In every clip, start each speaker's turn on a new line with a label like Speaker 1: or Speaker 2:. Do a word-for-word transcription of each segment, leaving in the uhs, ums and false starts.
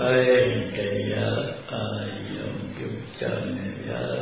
Speaker 1: တရားအာယုံပြုကြမယ်ဗျာ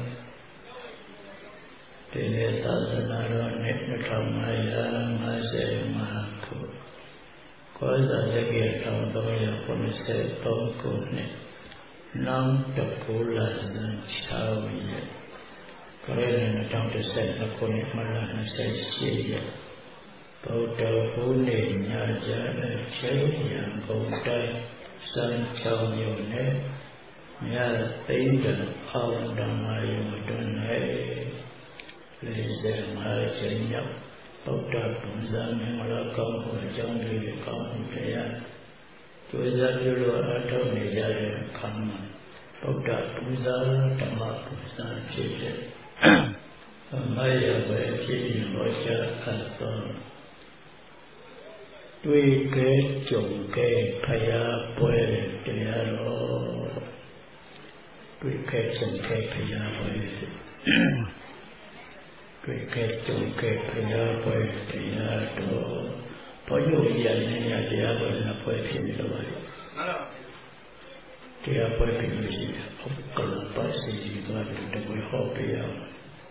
Speaker 1: ဒီနေ့သာသနာတော်နှစ်နှစ်ထောင်၅ရာ၅ဆယ်၅ခုကောဇာတက္ကရာတစ်သုံးရာခုနှစ်ဆယ်သုံးခုနှစ်နောင်တကူလာဇန်၆ရက်ခရစ်နှစ်ထောင်တစ်ဆယ်နှစ်ခုနှစ်မလနှစ်ဆယ်ရှစ်ရက်ဗုဒ္ဓဘုနေ့ညကြတဲ့အချိန်ရန်ကုန်တိုင်းစံချောင်းမြို့နယ်မြတ်သိန်းတအောင်ဓမ္မယုံတွင်၌လေးဆယ်၅ချိန်မြောက်ဗုဒ္ဓပူဇာမင်္ဂလာကောင်းမှုအကြောင်းတွေကောင်းမှုတရားကျိုးစားပြုလို့အထောက်နေကြတဲ့အခါမှာဗုဒ္ဓပူဇာဓမ္မပူဇာဖြစ်တဲ့အမယပဲဖြစ်ပြီးဟောကြားအပ်သောတွေ့ကဲကြုံကဲဖရာပွဲတရားတော်တွေ့ကဲကြုံကဲဖရာပွဲတွေ့ကဲကြုံကဲဖရာပွဲတရားတော်ဘောယုတ်ရနေရတရားပွဲနဲ့ပွဲဖြစ်နေတော့ပါလေတရားပွဲဖြစ်လို့ရှိရင်ဥက္ကလပတ်စီသွားပြီးတပွဲဟောပြရအောင်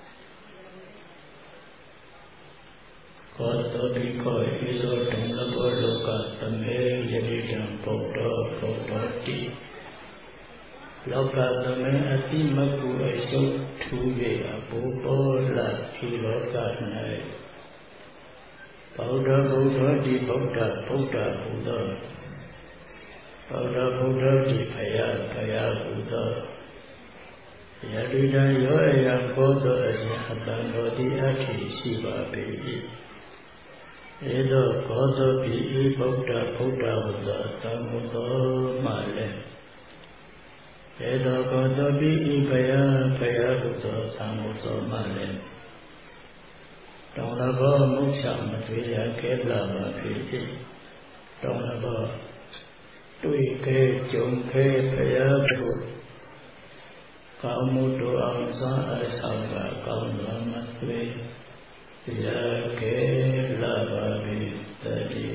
Speaker 1: ကောတောတိကောဣဇောတံလဘောလောကသမေယတိတံဗုဒ္ဓဗုဒ္ဓတိလောကသမေအတိမကုအရှုထူ၍အဘူဘောလဤလောက၌ဗုဒ္ဓဗုဒ္ဓတိဗုဒ္ဓဗုဒ္ဓဟူသောဗုဒ္ဓဗုဒ္ဓတိဖယားဖယားဟူသောယတိတံယောအယံကောသောအရှင်အတံတော်တိအထိရှိပါပေ၏ဧသောကောသောပိဤဗုဒ္ဓဗုဒ္ဓဝဇအတံဟူသောမှလည်းဧသောကောသောပိဤဘယဘယဟူသောသံဟူသောမှလည်းတောင်းလဘောမုချမသွေရခဲလာပါဖြစ်၏တောင်းလဘောတွေ့ခဲကြုံခဲဘယဘုကောင်းမှုတို့အောင်စွမ်းအဆောင်ကကောင်းစွာမသွေရခဲလာပါပြီတတိ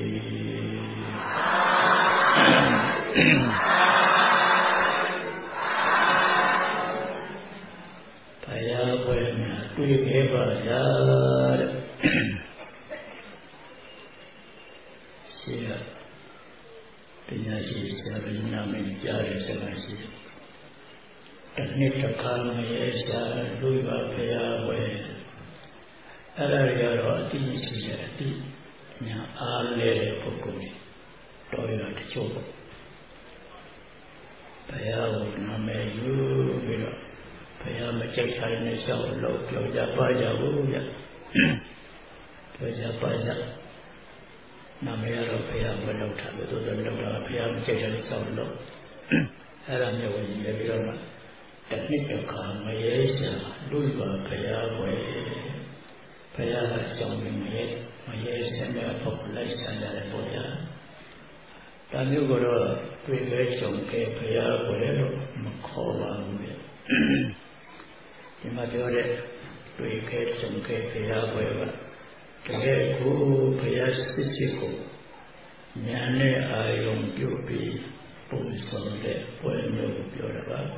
Speaker 1: ဘုရားပွဲမှာတွေ့ခဲ့ပါရာတဲ့ရှိရတရားရှိဆရာကြီးနာမည်ကြားရစကားရှိတနှစ်တစ်ခါမရေရှာလူပါဘုရားပွဲအဲ့ဒါတွေကတော့အတိရှိတဲ့အတိညာအားလဲတဲ့ပုဂ္ဂိုလ်တွေတော်ရတချို့ပေါ့ဘုရားကိုနာမည်ယူပြီးတော့ဘုရားမကြိုက်တာနဲ့ရှောက်လို့ပြောကြပါကြဘူးဗျပြောကြပါကြနာမည်ကတော့ဘုရားမလုပ်တာလို့သူတို့လုပ်တာဘုရားမကြိုက်တာနဲ့ရှောက်လို့အဲ့ဒါမျိုးကိုnhìnပြီးတော့တနှစ်တစ်ခါမရေရှာလူပါဘုရားပွဲဘုရားအကြောင်းမရေမရေစံတဲ့ပုဂ္ဂိုလ်လိုက်ဆံရတဲ့ပုဂ္ဂိုလ်ဒါမျိုးကတော့တွေ့လဲကြုံခဲ့ဘုရားပွဲလို့မခေါ်ပါဘူးလေဒီမှာပြောတဲ့တွေ့ခဲ့ကြုံခဲ့ဘုရားပွဲကတကယ်ကိုဘုရားစစ်စစ်ကိုဉာဏ်နဲ့အာရုံပြုပြီးပုံစံတဲ့ပွဲမျိုးကိုပြောတာပါ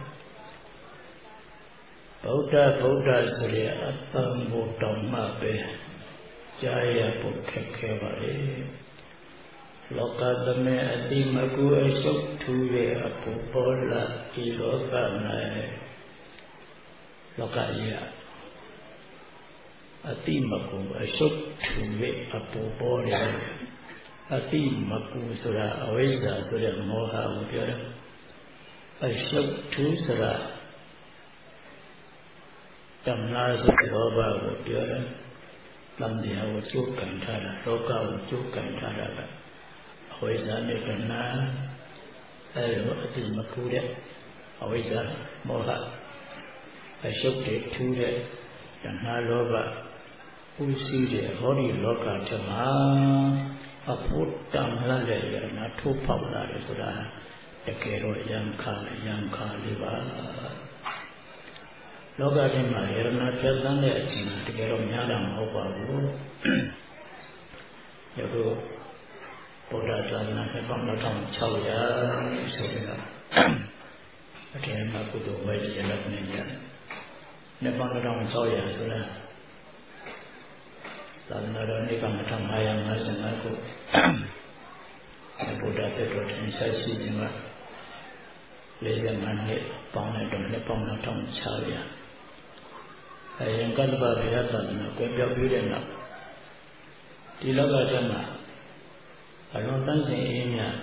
Speaker 1: ဗုဒ္ဓဗုဒ္ဓဆိုရအတံဘုံတော်မှပဲကြားရဖို့ခက်ခဲပါလေလောကသမေအတိမကုအရှုထူရဲ့အပူပေါ်လာဒီလောက၌လောကကြီးအတိမကုအရှုထူရဲ့အပူပေါ်လာအတိမကုဆိုတာအဝိဇ္ဇာဆိုတဲ့မောဟကိုပြောတယ်အရှုထူဆိုတာတဏှာဆိုလောဘကိုပြောတယ်။တန်တရားကိုကျုပ်ကန်ထားတာလောကကိုကျုပ်ကန်ထားတာကအဝိဇ္ဇာနဲ့တဏှာအဲလိုအတိမကူတဲ့အဝိဇ္ဇာမောဟအရှုပ်တွေထူးတဲ့တဏှာလောဘဥစည်းတဲ့ဟောဒီလောကထမှာအဖို့တန်လာတဲ့ရနာထိုးပေါက်လာတယ်ဆိုတာတကယ်တော့ယံခါယံခါလေးပါလောကထဲမှာယရဏဖြတ်သန်းတဲ့အချိန်တကယ်တော့များတာမဟုတ်ပါဘူး။ယခုတဗုဒ္ဓသာသနာနှစ်ပေါင်းနှစ်ထောင်ခြောက်ရာဆိုပြီးတော့အထင်မှာကုသိုလ်ဝိဇ္ဇာလက်နဲ့ရတယ်နှစ်ပေါင်းနှစ်ထောင်ခြောက်ရာဆိုတာသာသနာတော်နှစ်ပေါင်းနှစ်ထောင်၅ရာ၅ဆယ်၅ခုဗုဒ္ဓသက်တော်ထင်ရှားရှိခြင်းကလေးဆယ်၅နှစ်ပေါင်းတဲ့တော့နှစ်ပေါင်းနှစ်ထောင်ခြောက်ရာအရင်ကတ္တဗဘုရားသာသနာကွယ်ပြောက်ပြီးတဲ့နောက်ဒီလောကဓမ္မအလုံးသန်းစဉ်အင်းများ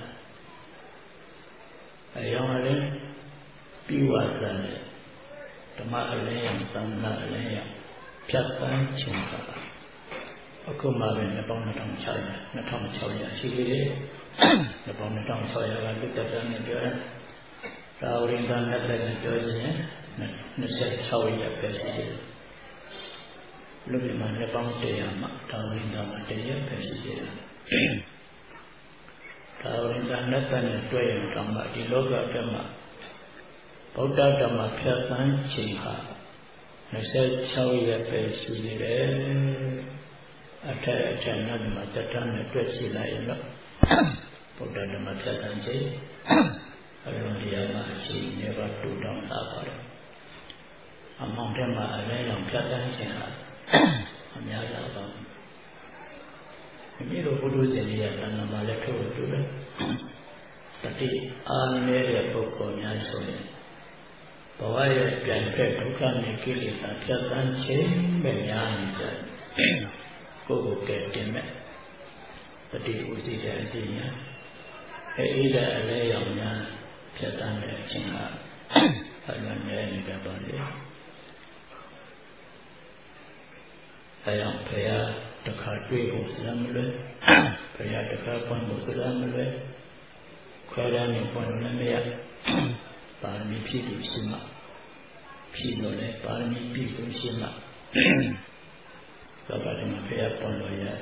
Speaker 1: အယောင်အလင်းပြီးဝသတဲ့ဓမ္မအလင်းရောသံဃာအလင်းရောဖြတ်သန်းခြင်းပါအခုမှပဲနှစ်ပေါင်းနှစ်ထောင်ခြောက်ရာနှစ်ထောင်ခြောက်ရာရှိသေးတယ်နှစ်ပေါင်းနှစ်ထောင်ခြောက်ရာကလူတက်တဲ့နဲ့ပြောတယ်သာဝရိန္ဒနဲ့တက်တဲ့ပြောခြင်းနှစ်ဆယ်ခြောက်ရာပဲရှိတယ်လူတွေမှာနှစ်ပေါင်းတရာမှသာဝရိန္ဒမှာတရာပဲရှိတယ်သာဝရိန္ဒနဲ့တက်တဲ့တွေ့ရင်တော့မှဒီလောကဓမ္မဗုဒ္ဓဓမ္မဖြတ်သန်းခြင်းဟာနှစ်ဆယ်ခြောက်ရာပဲရှိတယ်အထက်အထက်နောက်မှာတတန်းနဲ့တွေ့ရှိလိုက်ရင်တော့ဗုဒ္ဓဓမ္မဖြတ်သန်းခြင်းအလုံးတရားမှာရှိနေပါတူတောင်းတာပါတယ်အမောင်ထဲမှာအလဲလောင်ဖြတ်သန်းခြင်းဟာအများကြီးပါဘူးမိတို့ဘုဒ္ဓရှင်ကြီးရဲ့တဏ္ဍာမှာလည်းထို့တူတယ်တတိအာနေတဲ့ပုဂ္ဂိုလ်များဆိုရင်ဘဝရဲ့ပြန်ဖက်ဒုက္ခနဲ့ကိလေသာဖြတ်သန်းခြင်းပဲများနေကြတယ်ကိုယ်ကိုယ်ကဲတင်မဲ့တတိဥစီတဲ့အတိညာအဲဒီတဲ့အလဲရောင်များဖြတ်သန်းတဲ့အခြင်းဟာအလွန်နဲ့နေကြပါလေအဲကြောင့်ဘုရားတစ်ခါတွေ့ဖို့စရမလွယ်ဘုရားတစ်ခါပွင့်ဖို့စရမလွယ်ခွဲရမ်းနေပွင့်လို့လည်းမရပါရမီဖြည့်လို့ရှိမှဖြည့်လို့လည်းပါရမီပြည့်လို့ရှိမှသဘာဝမှာဘုရားပွင့်လို့ရတယ်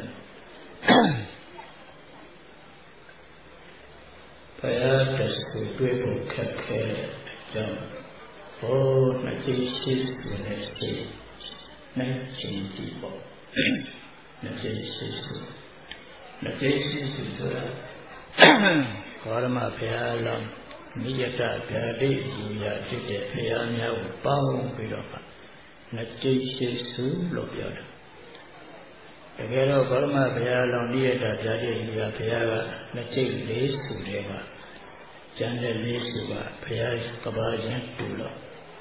Speaker 1: ဘုရားတဆူတွေ့ဖို့ခက်ခဲတဲ့အကြောင်းဘုနှစ်ကြိမ်ရှိဆိုတဲ့စိတ်နဲ့ချင်းကြည့်ပေါ့နှစ်ကြိမ်ရှိဆိုနှစ်ကြိမ်ရှိဆိုဆိုတာဘောရမဘုရားလောင်းနိယတဗျာတိယူရာဖြစ်တဲ့ဘုရားများကိုပေါင်းပြီးတော့နှစ်ကြိမ်ရှိဆိုလို့ပြောတယ်တကယ်တော့ဘောရမဘုရားလောင်းနိယတဗျာတိယူရာဘုရားကနှစ်ကြိမ်လေးဆိုတဲ့ကကျန်တဲ့လေးဆိုကဘုရားကဘာချင်းတူလို့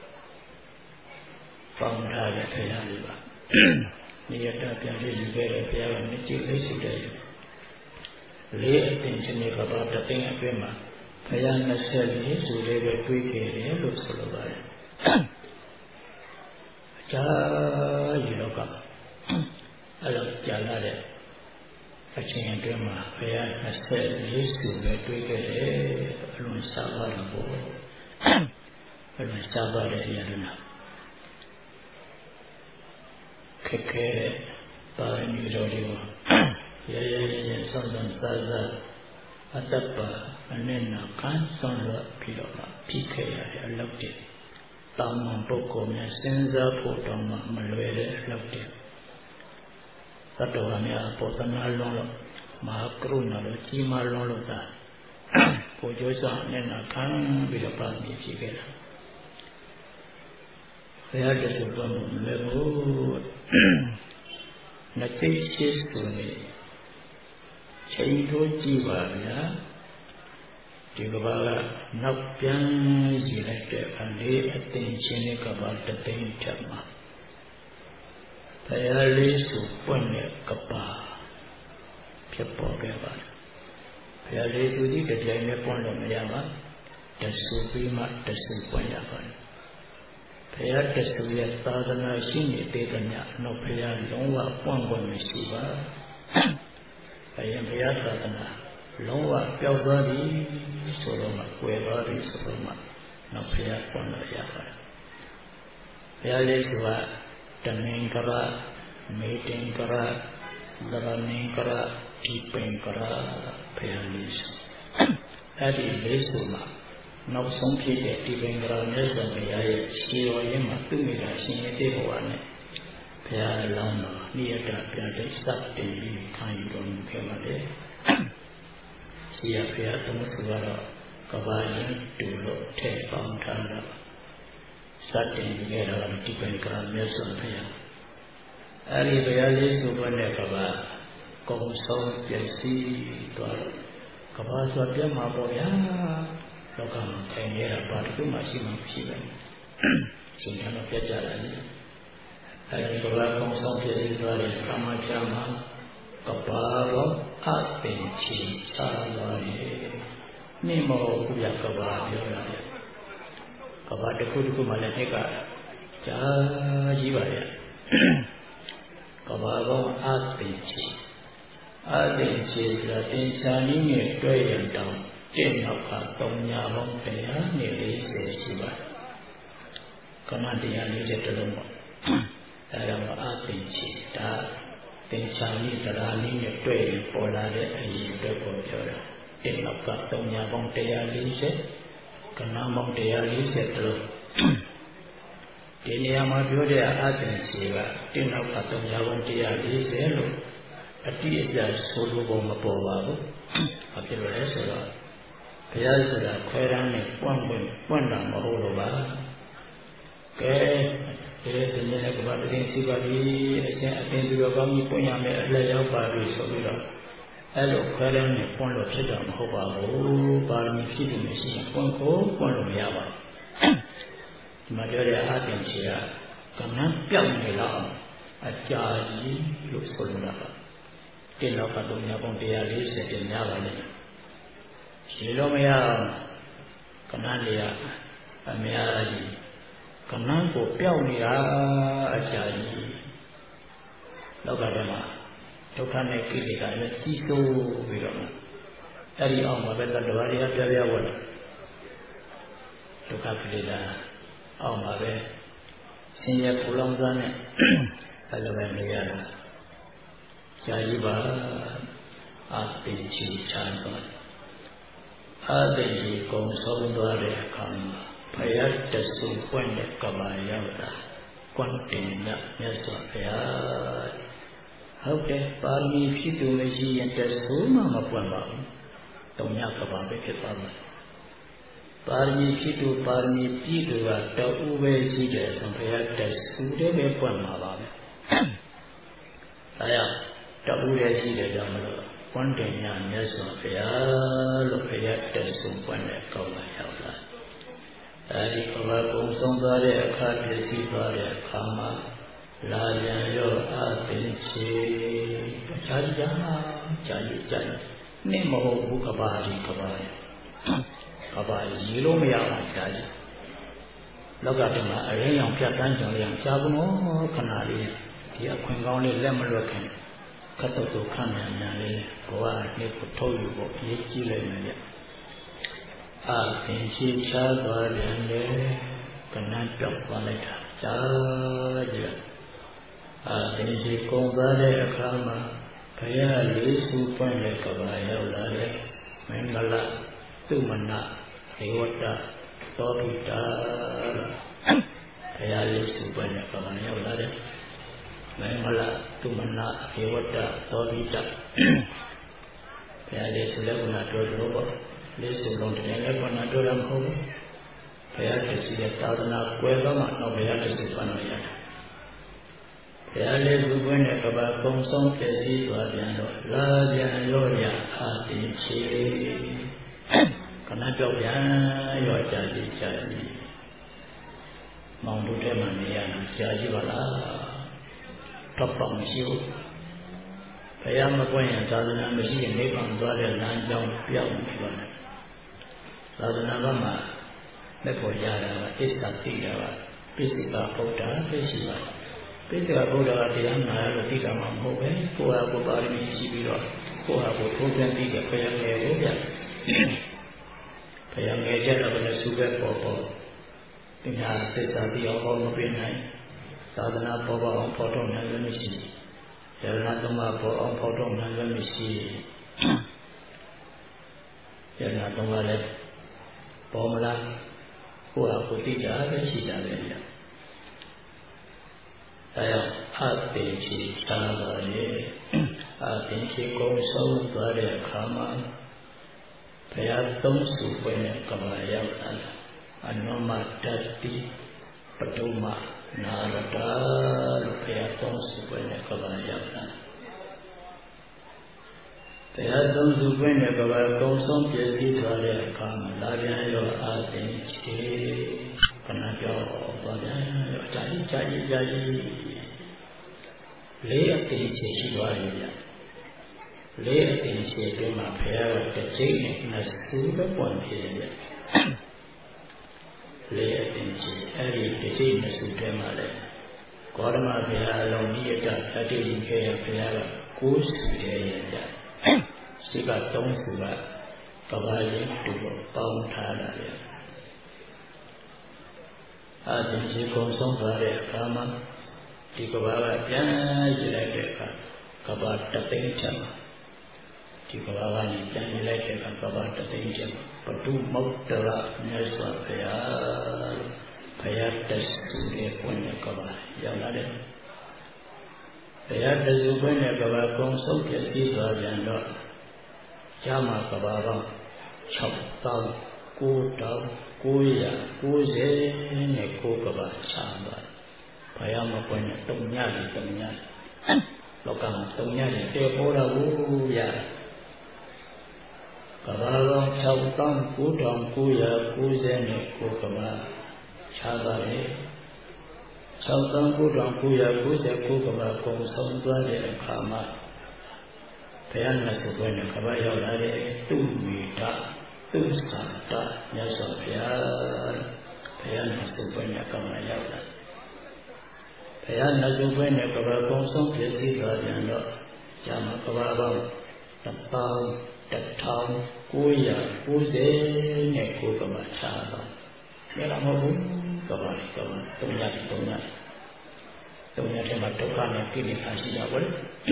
Speaker 1: ပေါင်းထားတဲ့ဘုရားလေးပါနိယတဗျာတိယူခဲ့တဲ့ဘုရားကနှစ်ကြိမ်လေးဆိုတဲ့လေးအတင်ချင်းကဘာတသိန်းအတွင်းမှာဘုရားနှစ်ဆယ်လေးဆိုလေးပဲတွေးခဲ့တယ်လို့ဆိုလိုပါတယ်အကြာကြီးတော့ကအဲ့လိုကြာလာတဲ့အချိန်အတွင်းမှာဘုရားနှစ်ဆယ်လေးဆိုပဲတွေးခဲ့တယ်အလွန်ရှားပါတော့ဘောအလွန်ရှားပါတဲ့အရာတွေလားခက်ခဲပါရမီတော်တွေကိုရဲရဲရဲဆောင်းဆောင်းစားစားအတ္တပါအနဲ့နာခံဆောင်ရပြီးတော့ဖြစ်ခဲ့ရတဲ့အလုပ်တွေတောင်းမှပုဂ္ဂိုလ်များစဉ်းစားဖို့တောင်းမှမလွယ်တဲ့အလုပ်တွေသတ္တဝါများပေါ်သနာလုံးလို့မဟာကရုဏာလို့ကြီးမားလုံးလို့သာကိုကျိုးဆောင်နဲ့နာခံပြီးတော့ပါမီဖြစ်ခဲ့တာဘုရားတဆူတော်မူလွယ်ဘူးနှစ်သိရှိဆိုနေချိန်ထိုးကြည့်ပါဗျာဒီကဘာကနောက်ပြန်ကြည့်လိုက်တဲ့အခါလေးအသိချင်းတဲ့ကဘာတသိန်းထက်မှာဘုရားလေးဆိုပွင့်တဲ့ကဘာဖြစ်ပေါ်ခဲ့ပါတယ်ဘုရားလေးဆိုဒီတရားနဲ့ပွင့်လို့မရပါတဆူပြီးမှတဆူပွင့်ရပါတယ်ဘုရားတဆူရဲ့သာသနာရှိနေတဲ့ကညာတော့ဘုရားလုံးဝပွင့်ပွင့်မရှိပါအရင်ဘုရားသာသနာလုံးဝပျောက်သွားပြီဆိုတော့မှကွယ်သွားပြီဆိုတော့မှနောက်ဘုရားပွင့်လို့ရပါတယ်ဘုရားလေးဆိုတာတမင်္ဂရမေတ္တင်္ဂရဒရဏင်္ဂရဒီပင်္ဂရဘုရားလေးဆိုအဲ့ဒီလေးဆိုမှနောက်ဆုံးဖြစ်တဲ့ဒီပင်္ဂရမြတ်စွာဘုရားရဲ့ရှေးတော်ရင်းမှာသူ့မိသားရှင်ရဲ့တေဘဝနဲ့ဘုရားလောင်းတော်နိယတပြတဲ့စတင်ပြီးခံယူတော်မူခဲ့ပါတယ်စီရဖျားသုံးစုကတော့ကဘာရင်တူလို့ထဲပေါင်းထားတော့စတင်ခဲ့တော့ဒီပင်ကမြတ်စွာဘုရားအဲ့ဒီဘုရားလေးစုဘနဲ့ကဘာကုံဆုံးပြည့်စည်သွားတော့ကဘာဆိုပြတ်မှာပေါ့ဗျာလောကမှာခိုင်နေတာဘာတစ်ခုမှရှိမှမရှိပဲရှင်ရတော့ပြတ်ကြတာလေအဲဒီကဘာကုံဆုံးပြည့်စည်သွားတဲ့ကာမချမ်းမှာကဘာရောအပင်ချီချသွားတယ်နိမောကုရကဘာပြောရတယ်ကဘာတစ်ခုတစ်ခုမှလည်းနှစ်ကကြာကြီးပါရဲ့ကဘာကောအပင်ချီအပင်ချီဆိုတာတင်ရှာနည်းနဲ့တွဲရတောင်းကျင့်နောက်ကသုံးညာပေါင်းတရားနဲ့လေးဆယ်ရှိပါကမ္မတရားလေးချက်တစ်လုံးပေါ့အဲဒါမှအပင်ချီဒါတင်ရှာနည်းတရားနည်းနဲ့တွဲရပေါ်လာတဲ့အရေးအတွက်ကိုပြောတာကျင့်နောက်ကသုံးညာပေါင်းတရားလေးဆယ်ကဏ္ဍပေါင်းတရားလေးဆယ်တစ်လုံးဒီနေရာမှာပြောတဲ့အပင်ချီကကျင့်နောက်ကသုံးညာပေါင်းတရားလေးဆယ်လို့အတိအကျဆိုလိုပုံမပေါ်ပါဘူး။ဘာဖြစ်လို့လဲဆိုတော့ဘုရားဆိုတာခွဲရမ်းနဲ့ပွန့်ပွန့်ပွန့်တာမဟုတ်လို့ပါ။ကဲဒီဒီနေ့ကဘာတည်းစီပါပြီအရှင်အတင်ပြီးတော့ကောင်းကြီးပွင့်ရမယ်အလက်ရောက်ပါပြီဆိုပြီးတော့အဲ့လိုခွဲရမ်းနဲ့ပွန့်လို့ဖြစ်တာမဟုတ်ပါဘူး။ပါရမီဖြည့်လို့မရှိရင်ပွန့်ကိုပွန့်လို့မရပါဘူး။ဒီမှာပြောတဲ့အတင်ချီကကမ္မပြောက်နေတော့အကြာကြီးလို့ဆိုလိုတာပါ။တင်တော့ကတော့မြတ်ပေါင်းတရားလေးဆယ်တင်များပါလိမ့်မယ်။ရှိလို့မရအောင်ကဏ္ဍလေးကအများကြီးကဏ္ဍကိုပြောက်နေတာအကြာကြီးလောကထဲမှာဒုက္ခနဲ့ကိလေသာနဲ့ကြီးစိုးပြီးတော့အဲ့ဒီအောင်မှာပဲတတ္တဝါတွေကပြပြဝတ်ဒုက္ခကိလေသာအောင်မှာပဲဆင်းရဲပူလောင်စားနဲ့အဲ့လိုပဲနေရတာဇာတိပါအပိချီချမ်းသွားအပိချီကုံဆုံးသွားတဲ့အခါမှာဘုရားတဆူပွင့်တဲ့ကဘာရောက်တာကွန်တင်မြတ်မြတ်စွာဘုရားဟုတ်တယ်ပါရမီဖြစ်သူမရှိရင်တဆူမှမပွင့်ပါဘူးတုံညကဘာပဲဖြစ်သွားမှာပါရမီဖြစ်သူပါရမီပြည့်သူကတူပဲရှိတယ်ဆိုဘုရားတဆူတည်းပဲပွင့်မှာပါပဲဒါကြောင့်တပူရဲ့ရှိတယ်ကြောင့်မလို့ကွန်တင်ညာမြတ်စွာဘုရားလို့ဘုရားတဆူပွင့်တဲ့ကောင်းလာရောက်လာအဲဒီကဘာကုံဆုံးသွားတဲ့အခါပြည့်စည်သွားတဲ့အခါမှာလာပြန်ရောအပင်ချေအခြားကြာကြာကြာနေမဟုတ်ဘူးကဘာဒီကဘာကဘာရေလို့မရအောင်ကြာကြီးလောကထဲမှာအရင်အောင်ဖြတ်တန်းကြံရအောင်ကြာဘူးနော်ခဏလေးဒီအခွင့်ကောင်းလေးလက်မလွတ်ခင်ခတ်တော့ခန့်မြန်မြန်လေးဘဝနှစ်ကိုထုတ်ယူဖို့အရေးကြီးလိုက်မယ်ဗျအာသင်ရှိချားသွားတယ်လေကဏ္ဍပြောက်သွားလိုက်တာကြာကြအာသင်ရှိကုန်သွားတဲ့အခါမှာဘုရားလေးစုပွင့်တဲ့ကဘာရောက်လာတယ်မင်္ဂလာသုမနဒေဝတာသောပိတာဘုရားလေးစုပွင့်တဲ့ကဘာရောက်လာတယ်မင်္ဂလာသုမနဒေဝတာသောပိတာဘုရားလေးစုလည်းကနာတော်တော်ပေါ့လေးစုလုံးတယ်လည်းကနာတော်ရမဟုတ်ဘူးဘုရားတရှိတဲ့သာသနာကွယ်တော့မှတော့ဘုရားတရှိပန်းလို့ရတယ်ဘုရားလေးစုပွင့်တဲ့ကဘာကုံဆုံးပြည့်စည်သွားပြန်တော့လာပြန်ရောရအာတိချေခဏကြောက်ပြန်ရောကြာကြီးကြာကြီးမောင်တို့ထဲမှာနေရတာကြာကြီးပါလားတော့ပေါ့မရှိဘူးဘုရားမပွင့်ရင်သာသနာမရှိရင်နိဗ္ဗာန်သွားတဲ့လမ်းကြောင်းပြောင်းနေပါမယ်သာသနာ့ဘက်မှာလက်ပေါ်ရတာကအစ္ဆာတိတာကပိစိကဗုဒ္ဓသိရှိပါပိစိကဗုဒ္ဓကတရားနာရလို့သိတာမှမဟုတ်ပဲကိုယ်ဟာကိုယ်ပါရမီရှိပြီးတော့ကိုယ်ဟာကိုယ်ထိုးပြန်ပြီးတဲ့ဘုရားငယ်ကိုဗျဘုရားငယ်ကြတော့ဘယ်လိုစုပဲပေါ်ပေါ်ဒီဟာသစ္စာတိအောင်ဟောမပြနိုင်သာသနာပေါ်ပေါ်အောင်ဖော်ထုတ်နိုင်လို့မရှိယရဏသမပေါ်အောင်ဖော်ထုတ်နိုင်လို့မရှိယရဏသမလည်းပေါ်မလားကိုယ်ဟာကိုယ်သိကြပဲရှိကြတယ်ဗျာဒါကြောင့်အတေချီသာပါလေအတေချီကုံဆုံးသွားတဲ့အခါမှာရားသုံးစုပွင့်တဲ့ကဘာရောက်လာအနုမတ္တိပတုမနာရတလို့ဘုရားသုံးစုပွင့်တဲ့ကဘာရောက်လာဘုရားသုံးစုပွင့်တဲ့ကဘာကုံဆုံးပြည့်စည်သွားတဲ့အခါမှာလာပြန်ရောအာသိချေခဏကြောသွားပြန်ရောအကြာကြီးကြာကြီးကြာကြီးလေးအသိချေရှိသွားပြီဗျလေးအသိချေအတွင်းမှာဘုရားကတစ်ချိန်နဲ့နှစ်စုပဲပွင့်ပြည့်တယ်လေးအသိချေအဲ့ဒီတစ်ချိန်နှစ်စုထဲမှာလေဂေါတမဘုရားအလုံးကြီးအတတတိယခေယဘုရားကကိုးစုရဲ့ရကြရှိကသုံးစုကကဘာရင်တူပေါင်းထားတာလေအာသင်္ချေကုံဆုံးသွားတဲ့အခါမှာဒီကဘာကပြန်ရည်လိုက်တဲ့အခါကဘာတသိန်းချက်မှာဒီကဘာကနေပြန်ရည်လိုက်တဲ့အခါကဘာတသိန်းချက်မှာပတုမုတ်တရမြတ်စွာဘုရားဘုရားတဆူရဲ့ပွင့်တဲ့ကဘာရောက်လာတယ်ဘုရားတဆူပွင့်တဲ့ကဘာကုံဆုံးပြည့်စည်သွားပြန်တော့ကျမ်းမှာကဘာပေါင်း၆သောင်းကိုးထောင်ကိုးရာကိုးဆယ်နဲ့ကိုးကဘာချမ်းသွားတယ်ဘုရားမပွင့်တဲ့တုံညလေးတုံညလေးလောကမှာတုံညလေးတေပေါ်တော်ဘူးရကဘာပေါင်း၆သောင်းကိုးထောင်ကိုးရာကိုးဆယ်နဲ့ကိုးကဘာချမ်းသွားတယ်၆သောင်းကိုးထောင်ကိုးရာကိုးဆယ်ကိုးကဘာကုံဆုံးသွားတဲ့အခါမှာဘုရားမြတ်စွာဘုရားကဘာရောက်လာတဲ့သူဝိဒသူသာတမြတ်စွာဘုရားဘုရားမြတ်စွာဘုရားကဘာရောက်လာဘုရားမြတ်စွာဘုရားကဘာကုံဆုံးပြည့်စည်သွားပြန်တော့ဇာမကဘာပေါင်းတစ်ပေါင်းတစ်ထောင်ကိုးရာကိုးဆယ်နဲ့ကိုးကဘာချာတော့မြတ်လာမဟုတ်ဘူးကဘာကဘာတုံးရတုံးရတုံးရတဲ့မှာဒုက္ခနဲ့ကိလေသာရှိတာပေါ့လေ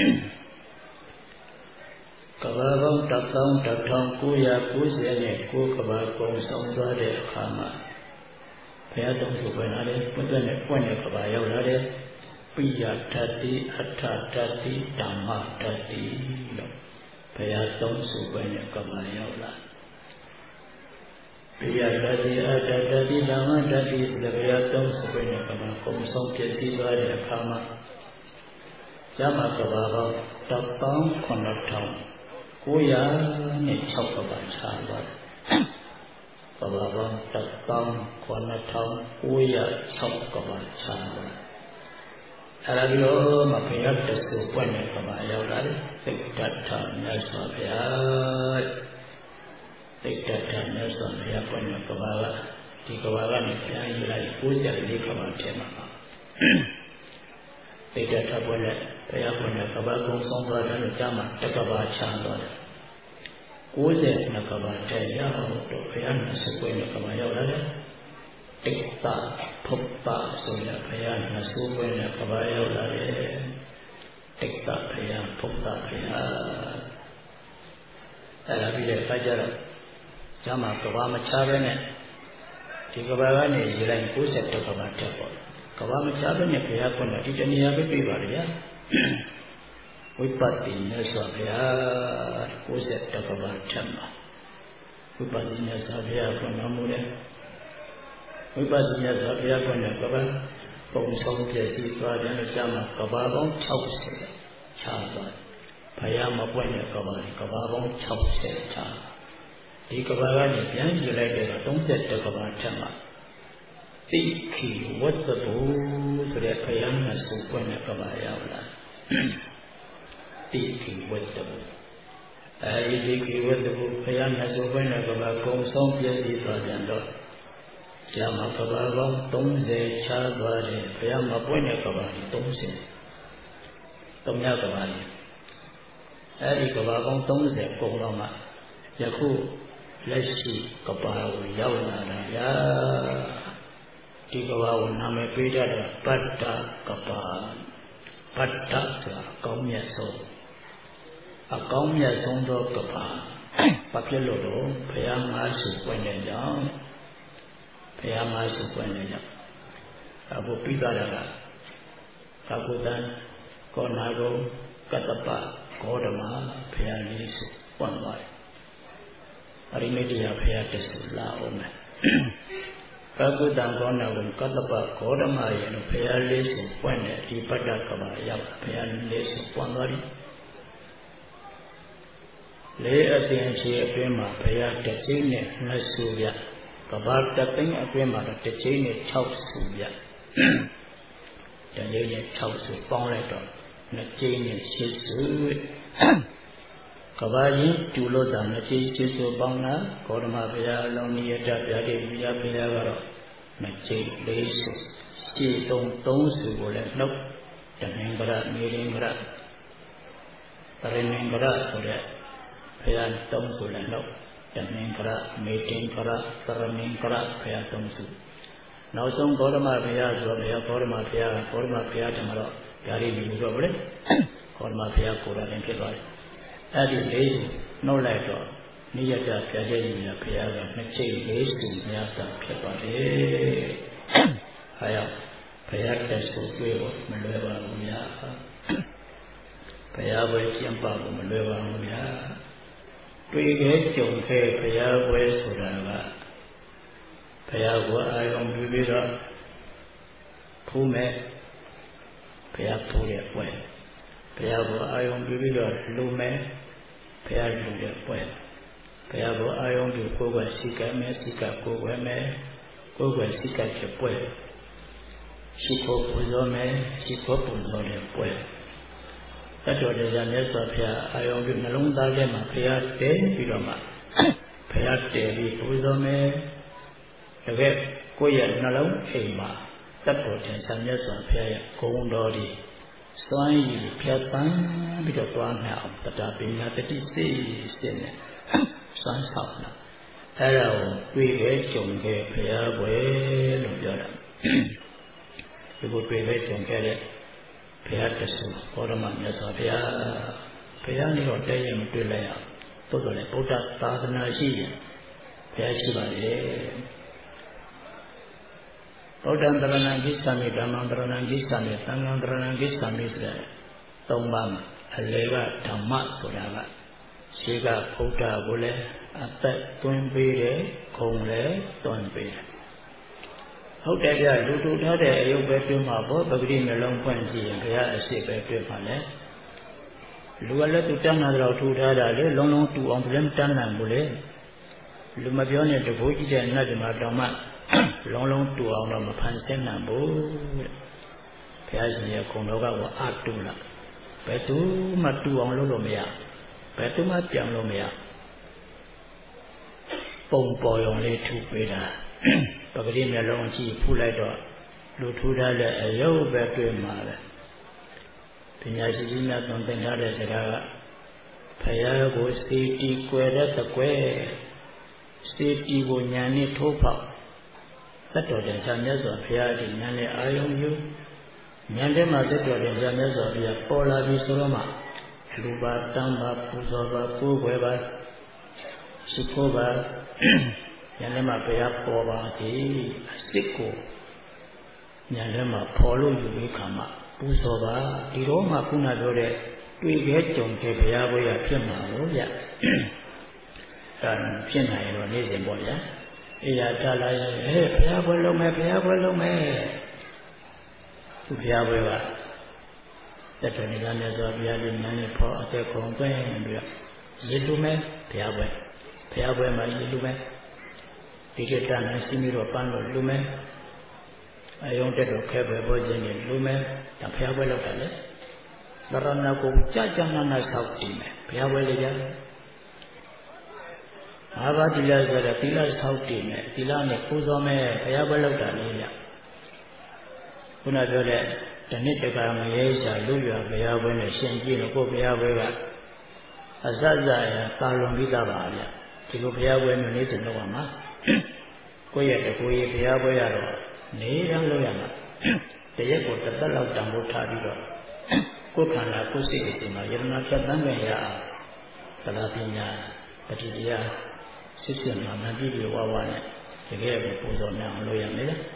Speaker 1: ကဘာပေါင်းတစ်သောင်းတစ်ထောင်ကိုးရာကိုးဆယ်နဲ့ကိုးကဘာကုံဆုံးသွားတဲ့အခါမှာဘုရားသုံးစုပွင့်လာတယ်ပွင့်တဲ့ပွင့်တဲ့ကဘာရောက်လာတယ်ပိယတတိအဋ္ဌတတိဓမ္မတတိလို့ဘုရားသုံးစုပွင့်တဲ့ကဘာရောက်လာပိယတတိအဋ္ဌတတိဓမ္မတတိဆိုတဲ့ဘုရားသုံးစုပွင့်တဲ့ကဘာကုံဆုံးပြည့်စည်သွားတဲ့အခါမှာဇာမကဘာပေါင်းတစ်သောင်းခုနှစ်ထောင်ကိုးရာနဲ့၆ကဘာချာသွားတယ်ကဘာပေါင်းတစ်သောင်းခုနှစ်ထောင်ကိုးရာ၆ကဘာချာသွားတယ်အဲ့ဒါပြီးတော့မဖေရတဆူပွင့်တဲ့ကဘာရောက်လာတယ်သိတ္တထမြတ်စွာဘုရားသိတ္တထမြတ်စွာဘုရားပွင့်တဲ့ကဘာကဒီကဘာကနေပြန်ယူလိုက်ကိုးဆယ်လေးကဘာထဲမှာသိတ္တထပွင့်တဲ့ဘုရားပွင့်တဲ့ကဘာကုံဆုံးသွားတယ်လို့ကြားမှာတကဘာချမ်းသွားတယ်ကိုးဆယ်နှစ်ကဘာထဲရောက်တော့ဘုရားနဲ့ဆက်ပွင့်တဲ့ကဘာရောက်လာတယ်တိတ္တဖုပ္ပဆိုရဘုရားနဲ့ဆက်ပွင့်တဲ့ကဘာရောက်လာတယ်တိတ္တဘုရားဖုပ္ပဘုရားအဲ့ဒါပြီးတဲ့အခါကျတော့ကျမ်းမှာကဘာမချပဲနဲ့ဒီကဘာကနေရေလိုက်ကိုးဆယ်တကဘာတက်ပေါ့ကဘာမချပဲနဲ့ဘုရားပွင့်တဲ့ဒီတဏှာပဲပြပါလေဗျာဝိပဿနာမြတ်စွာဘုရားကိုးဆယ်တကဘာထက်မှာဝိပဿနာမြတ်စွာဘုရားပွင့်တော်မူတဲ့ဝိပဿနာမြတ်စွာဘုရားပွင့်တဲ့ကဘာပုံဆုံးပြည့်စည်သွားတယ်လို့ကြားမှာကဘာပေါင်း၆၀ချာသွားဘုရားမပွင့်တဲ့ကဘာကဘာပေါင်း၆၀ချာဒီကဘာကနေပြန်ယူလိုက်တဲ့၃၁ကဘာထက်မှာတိခိဝတ္တဘူဆိုတဲ့ဘုရားမြတ်စွာပွင့်တဲ့ကဘာရောက်လာတိခိဝတ္တဘူအဲဒီတိခိဝတ္တဘူဘုရားမြတ်စွာဘုရားကဘာကုံဆုံးပြည့်စည်သွားပြန်တော့ဇာမကဘာပေါင်း၃၀ချားသွားတယ်ဘုရားမပွင့်တဲ့ကဘာကြီး၃၀သုံးမြတ်ကဘာကြီးအဲဒီကဘာပေါင်း၃၀ပုံတော့မှယခုလက်ရှိကဘာကိုရောက်လာတာရာဒီကဘာကိုနာမည်ပေးထားတာပတ္တကဘာပတ္တဆိုတာအကောင်းမြတ်ဆုံးအကောင်းမြတ်ဆုံးသောကဘာဘာဖြစ်လို့တော့ဘုရားငါးစုပွင့်တဲ့ကြောင့်ဘုရားငါးစုပွင့်တဲ့ကြောင့်အခုပြီးသွားတာကကာကုတံကောနာဂုံကတ္တပဂေါတမဘုရားလေးစုပွင့်သွားတယ်အရိမိတ္တရာဘုရားတဆူလာအောင်မယ်ပကုတ္တံကောဏဝံကတ္တပဂေါတမယေလို့ဘုရားလေးဆူပွင့်တဲ့ဒီပတ္တကဘာရောက်ဘုရားလေးဆူပွင့်သွားပြီလေးအတင်ချေအတွင်းမှာဘုရားတစ်ချိန်နဲ့နှစ်ဆူပြကဘာတသိန်းအတွင်းမှာတော့တစ်ချိန်နဲ့၆ဆူပြတနေ့နဲ့၆ဆူပေါင်းလိုက်တော့နှစ်ချိန်နဲ့၈ဆူကဘာရင်ကျူလို့တာနှစ်ချိန်၈ဆူပေါင်းတာဂေါတမဘုရားအလုံးနိယတဗျာတိဘုရားဘုရားကတော့နှစ်ချိန်၄ဆူရှင်းသုံးသုံးဆူကိုလည်းနှုတ်တမင်္ဂရမေရင်္ဂရပရိမင်္ဂရဆိုတဲ့ဘုရားသုံးဆူလည်းနှုတ်တမင်္ဂရမေတင်္ဂရပရမင်္ဂရဘုရားသုံးဆူနောက်ဆုံးဂေါတမဘုရားဆိုတော့ဘုရားဂေါတမဘုရားဂေါတမဘုရားတမတော့ဓာရီလူတော့ဗလေဂေါတမဘုရားကိုယ်တော်တင်ဖြစ်သွားတယ်အဲ့ဒီလေးဆူနှုတ်လိုက်တော့နိယတပြည့်တဲ့ယူရဘုရားကနှစ်ချိန်လေးဆူများစွာဖြစ်သွားတယ်ဟာရောက်ဘုရားတက်ဆူတွေ့ဖို့မလွယ်ပါဘူးများဘုရားပွဲကျင့်ပဖို့မလွယ်ပါဘူးများတွေ့ခဲ့ကြုံခဲ့ဘုရားပွဲဆိုတာကဘုရားကိုအာရုံပြုပြီးတော့ဖူးမဲ့ဘုရားဖူးတဲ့ပွဲဘုရားကိုအာရုံပြုပြီးတော့လူမဲ့ဘုရားလူတဲ့ပွဲဘုရားကိုအာရုံပြုကိုယ်ကစိတ်ကမဲ့စိတ်ကကိုယ်ဝဲမဲ့ကိုယ်ကစိတ်ကချက်ပွဲရှိဖို့ပူဇော်မဲ့ရှိဖို့ပူဇော်တဲ့ပွဲတတ်တော်တရားမြတ်စွာဘုရားအာရုံပြုနှလုံးသားထဲမှာဘုရားတည်ပြီးတော့မှဘုရားတည်ပြီးပူဇော်မဲ့တကယ်ကိုယ့်ရဲ့နှလုံးအိမ်မှာတတ်တော်တရားမြတ်စွာဘုရားရဲ့ဂုဏ်တော်ဒီစွမ်းရည်ဖြတ်သန်းပြီးတော့တွားနိုင်အောင်တတပညာတတိစိတ်စိတ်နဲ့စွမ်းဆောင်တာအဲ့ဒါကိုတွေ့ခဲ့ကြုံခဲ့ဘုရားပွဲလို့ပြောတာဒီကိုတွေ့ခဲ့ကြုံခဲ့တဲ့ဘုရားတဆူဘောဓမမြတ်စွာဘုရားဘုရားနေတော့တည့်ရမတွေ့လိုက်အောင်သို့တော်လည်းဗုဒ္ဓသာသနာရှိရင်ဘုရားရှိပါလေဗုဒ္ဓံတရဏံဂိစ္ဆာမိဓမ္မံတရဏံဂိစ္ဆာမိသံဃံတရဏံဂိစ္ဆာမိဆိုတဲ့သုံးပါးမှာအလေကဓမ္မဆိုတာကရှိကဗုဒ္ဓကိုလည်းအသက်သွင်းပေးတယ်ခုံလည်းသွင်းပေးတယ်ဟုတ်တယ်ဗျလူတူထားတဲ့အယုတ်ပဲတွေ့မှာပေါ့ပဂတိနှလုံးဖွင့်ကြည့်ရင်ဘုရားအရှိပဲတွေ့မှာလေလူကလည်းသူတန်းလာတော့ထူထားတာလေလုံးလုံးတူအောင်ပြန်တန်းနိုင်ဘူးလေလူမပြောနဲ့တဘိုးကြီးတဲ့နတ်ဒီမှာတောင်မှလုံးလုံးတူအောင်တော့မဖန်ဆင်းနိုင်ဘူးတဲ့ဘုရားရှင်ရဲ့ခုံတော်ကအာတူလာဘယ်သူမှတူအောင်လုပ်လို့မရဘယ်သူမှပြောင်းလို့မရပုံပေါ်ရုံလေးထူပေးတာပဂတိမျက်လုံးကြည့်ဖူးလိုက်တော့လူထူထားတဲ့အယုတ်ပဲတွေ့မှာပဲပညာရှိကြီးများသွန်သင်ထားတဲ့စကားကဘုရားကိုစေတီကွယ်တဲ့သကွဲစေတီကိုညာနဲ့ထိုးဖောက်သတ်တော်တဲ့ဆရာမြတ်စွာဘုရားဒီညာနဲ့အာယုံယူညာထဲမှာသတ်တော်တဲ့ဆရာမြတ်စွာဘုရားပေါ်လာပြီဆိုတော့မှလူပါတမ်းပါပူဇော်ပါကိုးကွယ်ပါရှိခိုးပါညာထဲမှာဘုရားပေါ်ပါစေအစစ်ကိုညာထဲမှာပေါ်လို့ယူပြီးခါမှပူဇော်ပါဒီတော့မှခုနပြောတဲ့တွေ့ခဲ့ကြုံခဲ့ဘုရားဘုရားဖြစ်မှာလို့ဗျအဲဖြစ်နိုင်တော့နေ့စဉ်ပေါ့ဗျာအေးရတလာရဲ့ဟဲ့ဘုရားပွဲလုံးမယ်ဘုရားပွဲလုံးမယ်သူဘုရားပွဲကတတဏိကမြတ်စွာဘုရားရှင်ဉာဏ်နဲ့ဖော်အသက်ကုန်သွင်းပြီးတော့ရေလူမယ်ဘုရားပွဲဘုရားပွဲမှာရေလူမယ်ဒီကိစ္စနဲ့စီမီတော့ပန်းလို့လူမယ်အယုံတက်တော့ခဲပဲပေါ်ခြင်းနဲ့လူမယ်ဒါဘုရားပွဲလောက်တာလေသရဏကိုကြာကြာနာနာဆောက်တည်မယ်ဘုရားပွဲလေးကြအာဘာတိလဆိုတဲ့သီလဆောက်တည်မယ်သီလနဲ့ပူဇော်မယ်ဘုရားပွဲလောက်တာလေးရခုနပြောတဲ့တဏိတကမရေချာလူရွာဘုရားပွဲနဲ့ရှင်ကြည့်လို့ကိုဘုရားပွဲကအစစရကာလွန်ပြီးသားပါဗျဒီလိုဘုရားပွဲမျိုးနေ့စဉ်လုပ်ရမှာကိုယ့်ရဲ့တကူကြီးဘုရားပွဲရတော့နေရန်လုပ်ရမှာတရက်ကိုတစ်သက်လောက်တန်ဖို့ထားပြီးတော့ကိုယ်ခန္ဓာကိုယ်စိတ်အစဉ်မှာယရနာဖြတ်သန်းပြန်ရအောင်သလားပညာပฏิတရားစစ်စစ်မှမပြည့်ပြည့်ဝဝနဲ့တကယ်ကိုပူဇော်များအောင်လုပ်ရမယ်လေ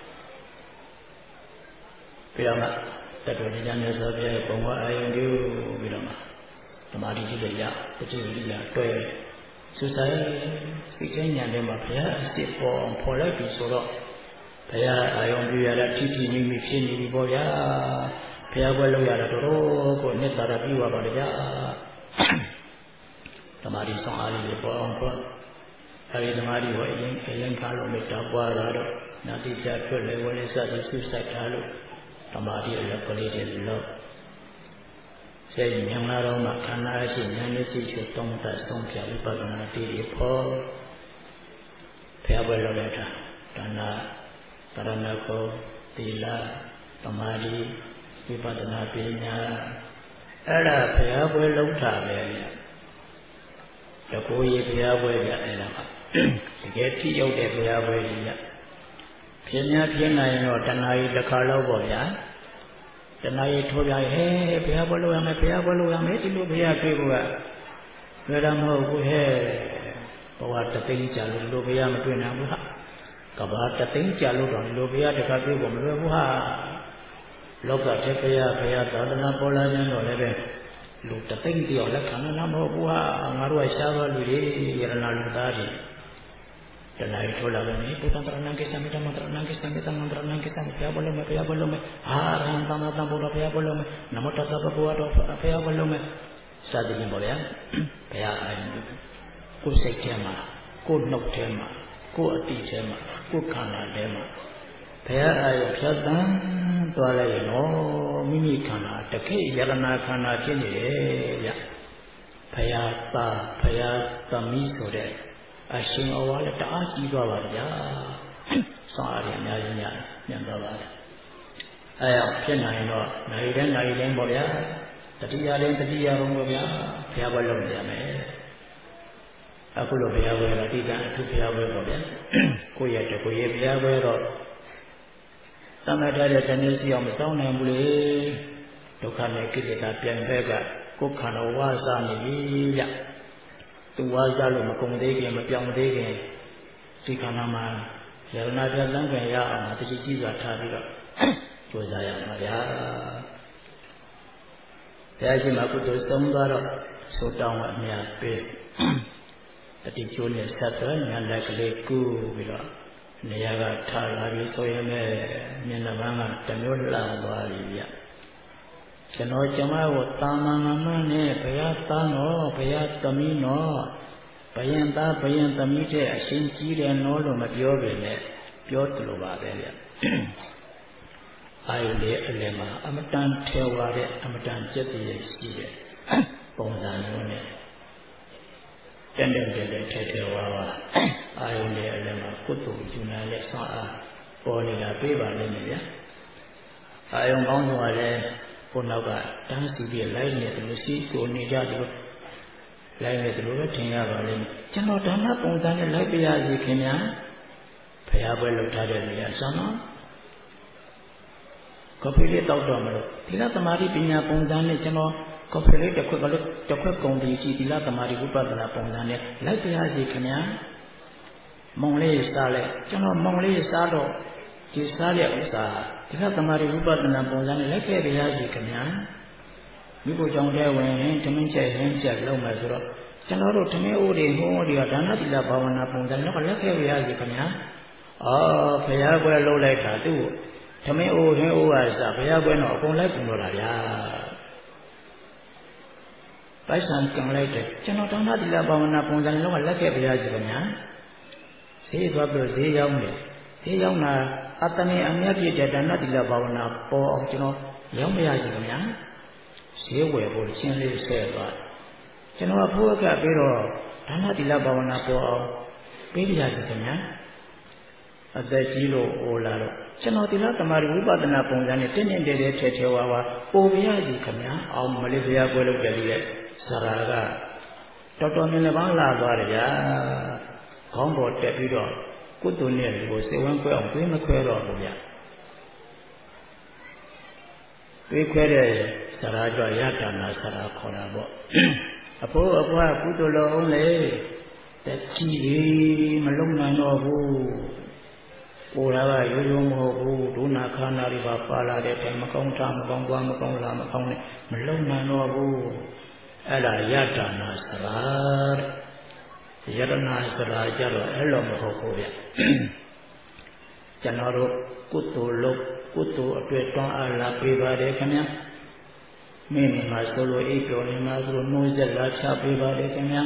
Speaker 1: ပြီးတော့မှတတော်တရားမြတ်စွာဘုရားဘုံဝအာယုံပြုပြီးတော့မှဓမ္မတိကြီးတွေရပฏิဝိရိယတွဲစူးစိုက်စိတ်ချင်းဉာဏ်ထဲမှာဘုရားအစ်စ်ပေါ်ပေါ်လိုက်ပြီဆိုတော့ဘုရားအာယုံပြရတာထိထိမိမိဖြစ်နေပြီပေါ့ဗျာဘုရားပွဲလုပ်ရတာတော်တော်ကိုနှစ်သာရပြီးသွားပါလေဗျာသမာဓိဆောင်အားလေးပေါ်အောင်ပေါ့အဲဒီသမာဓိကိုအရင်အရင်ခါလို့မေတ္တာပွားတာတော့နာတိပြတ်ထွက်လေဝိစသည်စူးစိုက်ထားလို့သမာဓိအလက်ကလေးတွေလို့စေမြင်လာတော့မှခန္ဓာရှိဉာဏ်နဲ့စိတ်ချတုံးသက်ဆုံးဖြတ်ဝိပဿနာတည်ဖို့ဘုရားပွဲလုပ်လိုက်တာဒါနာသရဏဂုံသီလသမာဓိဝိပဿနာပညာအဲ့ဒါဘုရားပွဲလုပ်တာပဲတကူကြီးဘုရားပွဲကြအဲ့ဒါကတကယ်ထိရောက်တဲ့ဘုရားပွဲကြီးကဖြစ်များဖြစ်နိုင်တော့တဏှာကြီးတစ်ခါလောက်ပေါ့ဗျာတဏှာကြီးထိုးပြရဲဟဲ့ဘုရားပွဲလုပ်ရမယ်ဘုရားပွဲလုပ်ရမယ်ဒီလိုဘုရားတွေ့ဖို့ကလွယ်တာမဟုတ်ဘူးဟဲ့ဘဝတသိန်းကြာလို့လိုဘုရားမတွေ့နိုင်ဘူးဟာကဘာတသိန်းကြာလို့တော့လိုဘုရားတစ်ခါတွေ့ဖို့မလွယ်ဘူးဟာလောကထဲဘုရားဘုရားသာသနာပေါ်လာခြင်းတော့လည်းပဲလူတသိန်းတယောက်လက်ခံလာမဟုတ်ဘူးဟာငါတို့ကရှားသွားလူတွေယရနာလူသားတွေတဏှာကြီးထိုးလာလို့နေဘုရားတရဏံကိစ္စမေတ္တာမတရဏံကိစ္စမေတ္တာမတရဏံကိစ္စဘုရားဘလုံးမယ်ဘုရားဘလုံးမယ်အာရဟံသမ္မာသမ္ဗုဒ္ဓဘုရားဘလုံးမယ်နမောတသဗ္ဗဗုဒ္ဓတော်ဘုရားဘလုံးမယ်စသဖြင့်ပေါ့ဗျာဘုရားအာရုံကိုယ်စိတ်ထဲမှာကိုယ်နှုတ်ထဲမှာကိုယ်အတိထဲမှာကိုယ်ခန္ဓာထဲမှာဘုရားအာရုံဖြတ်တန်းသွားလိုက်ရင်တော့မိမိခန္ဓာတခိယရဏခန္ဓာဖြစ်နေတယ်ဗျဘုရားသာဘုရားသမီးဆိုတဲ့အရှင်အဝါလည်းတအားကြီးသွားပါဗျာစာရည်အများကြီးများညံသွားပါတယ်အဲအောင်ဖြစ်နိုင်တော့နိုင်တဲ့နိုင်တဲ့ပေါ့ဗျာတတိယလေးတတိယလုံးပေါ့ဗျာဘုရားပွဲလုပ်ရမယ်အခုလိုဘုရားပွဲတော့ဒီကအထုဘုရားပွဲပေါ့ဗျာကိုယ့်ရဲ့တကိုယ်ရဲ့ဘုရားပွဲတော့သတ်မှတ်ထားတဲ့တဏှာစီအောင်မစောင်းနိုင်ဘူးလေဒုက္ခနဲ့ကိလေသာပြန်ဘက်ကကိုယ်ခန္ဓာဝါစာနေပြီဗျသူဝါစားလို့မကုန်သေးခင်မပြောင်းသေးခင်ဒီခန္ဓာမှာယရနာပြတ်လန်းပြန်ရအောင်တတိကြီးစွာထားပြီးတော့ကြိုးစားရမှာဗျာဘုရားရှင်မှာကုသိုလ်ဆုံးသွားတော့ဆိုတောင်းအမြတ်ပေးတတိကျိုးနဲ့ဆက်သွယ်ဉာဏ်လက်ကလေးကူးပြီးတော့နေရာကထားလာပြီးဆိုရင်လည်းမျက်နှာပန်းကတမျိုးလှသွားပြီဗျကျွန်တော်ကျမကိုတာမန်မမနဲ့ဘုရားသားတော်ဘုရားသမီးတော်ဘယင်သားဘယင်သမီးတဲ့အရှင်ကြီးတယ်နော်လို့မပြောပေနဲ့ပြောသလိုပါပဲဗျအာယုလေးအလယ်မှာအမတန်ထဲဝါတဲ့အမတန်ကျက်တည်းရှိတဲ့ပုံစံမျိုးနဲ့တန်တန်တဲ့ထဲထဲဝါဝါအာယုလေးအလယ်မှာကုသိုလ်ယူနာနဲ့ဆောင်းအားပေါ်နေတာပြေးပါလိမ့်မယ်ဗျအာယုကောင်းဆုံးလည်းကိုနောက်ကတန်းစီပြီးလိုက်နေတယ်လို့စီကိုနေကြတယ်လို့လိုက်နေတယ်လို့ပဲထင်ရပါလိမ့်မယ်ကျွန်တော်ဒါနပုံစံနဲ့လိုက်ပြရစီခင်ဗျာဖရာပွဲလုပ်ထားတဲ့နေရာဆမ်းမကော်ဖီလေးတောက်တော့မလို့သီလသမာဓိပညာပုံစံနဲ့ကျွန်တော်ကော်ဖီလေးတစ်ခွက်ကလေးတစ်ခွက်ကုန်ပြီးကြည်သီလသမာဓိဝိပဿနာပုံစံနဲ့လိုက်ပြရစီခင်ဗျာမုံလေးစားလိုက်ကျွန်တော်မုံလေးစားတော့ဒီစားတဲ့ဥစ္စာဒီကသမာဓိဝိပဿနာပုံစံနဲ့လက်ခဲ့ပြရစီခင်ဗျာမိဖို့ကြောင့်တဲ့ဝင်ဓမင်းချက်ရင်းချက်လုံးမယ်ဆိုတော့ကျွန်တော်တို့ဓမင်းအိုးတွေဟိုးတွေကဒါနသီလဘာဝနာပုံစံနဲ့လက်ခဲ့ပြရစီခင်ဗျာအော်ဘုရားကွယ်လှုပ်လိုက်တာသူ့ဓမင်းအိုးဟင်းအိုးကစားဘုရားကွယ်တော့အကုန်လိုက်ပုံလို့လားဗျာပိုက်ဆံကံလိုက်တယ်ကျွန်တော်ဒါနသီလဘာဝနာပုံစံနဲ့လက်ခဲ့ပြရစီခင်ဗျာဈေးသွားပြီးဈေးရောက်တယ်ဈေးရောက်တာအတ္တနဲ့အမြတ်ပြည့်တဲ့ဒါနသီလဘာဝနာပေါ်အောင်ကျွန်တော်ရောက်မရရှိခင်ဗျာဈေးဝယ်ဖို့ချင်းလေးဆဲသွားကျွန်တော်ဖိုးကပြီးတော့ဒါနသီလဘာဝနာပေါ်အောင်ပေးပြရရှိခင်ဗျာအသက်ကြီးလို့ဟိုလာတော့ကျွန်တော်သီလသမာဓိဝိပဿနာပုံစံနဲ့တင်းတင်းတဲတဲထဲထဲဝါဝါပို့ပြရရှိခင်ဗျာအောင်မလေးဘုရားပွဲလုပ်ကြပြီလေဆရာကတော်တော်များများပန်းလာသွားတယ်ဗျာခေါင်းပေါ်တက်ပြီးတော့ကုသိုလ်နဲ့ကိုစေဝန်းခွဲအောင်သွေးမခွဲတော့ဘူးဗျသွေးခွဲတဲ့ဆရာကြရတာနာဆရာခေါ်တာပေါ့အဖိုးအဖွားကုသိုလ်လုံးလေတက်ချီမလုံနိုင်တော့ဘူးကိုယ်ကရိုးရိုးမဟုတ်ဘူးဒုနာခန္ဓာတွေပါပါလာတဲ့တိုင်မကောင်းတာမကောင်းသွားမကောင်းလာမကောင်းနဲ့မလုံနိုင်တော့ဘူးအဲ့ဒါရတာနာဆရာ Yarana Sara Jaro Elom Hokobia Janaro Kutu Lok Kutu Apeton Ala Piva de Kanya Mini Masolo Iko Nimasro Nuzela Chapiva de Kanya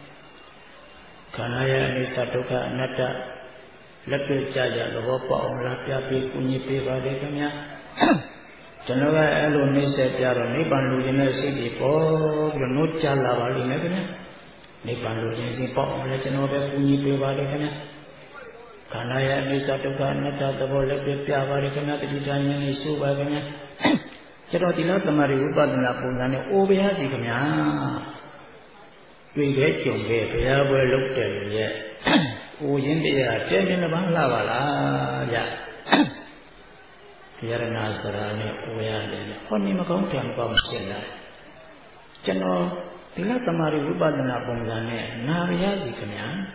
Speaker 1: Kanaya Nisatoka Nata Lepe Jaja Lopa Lapia Pi Kuni Piva de Kanya Janova Elo Nise Jaro Niban Lujina City Po Nucha Lavali Negana Nipan Lujin Pop Janova Kuni Piva de Kanya Kanaya Nisatoka Nata the Lepe Piava de Kanya the Janya Nisuba Kanya Chadotila Tamari Upadana Punane Obia Sikanya We get your way, we have looked at it yet. Oh, India, tell me about Lava, yeah. Yarana Sarani, we are there. Only Macomb comes still. General Tilatamari Ubadana Bongane, Naria Zikanya.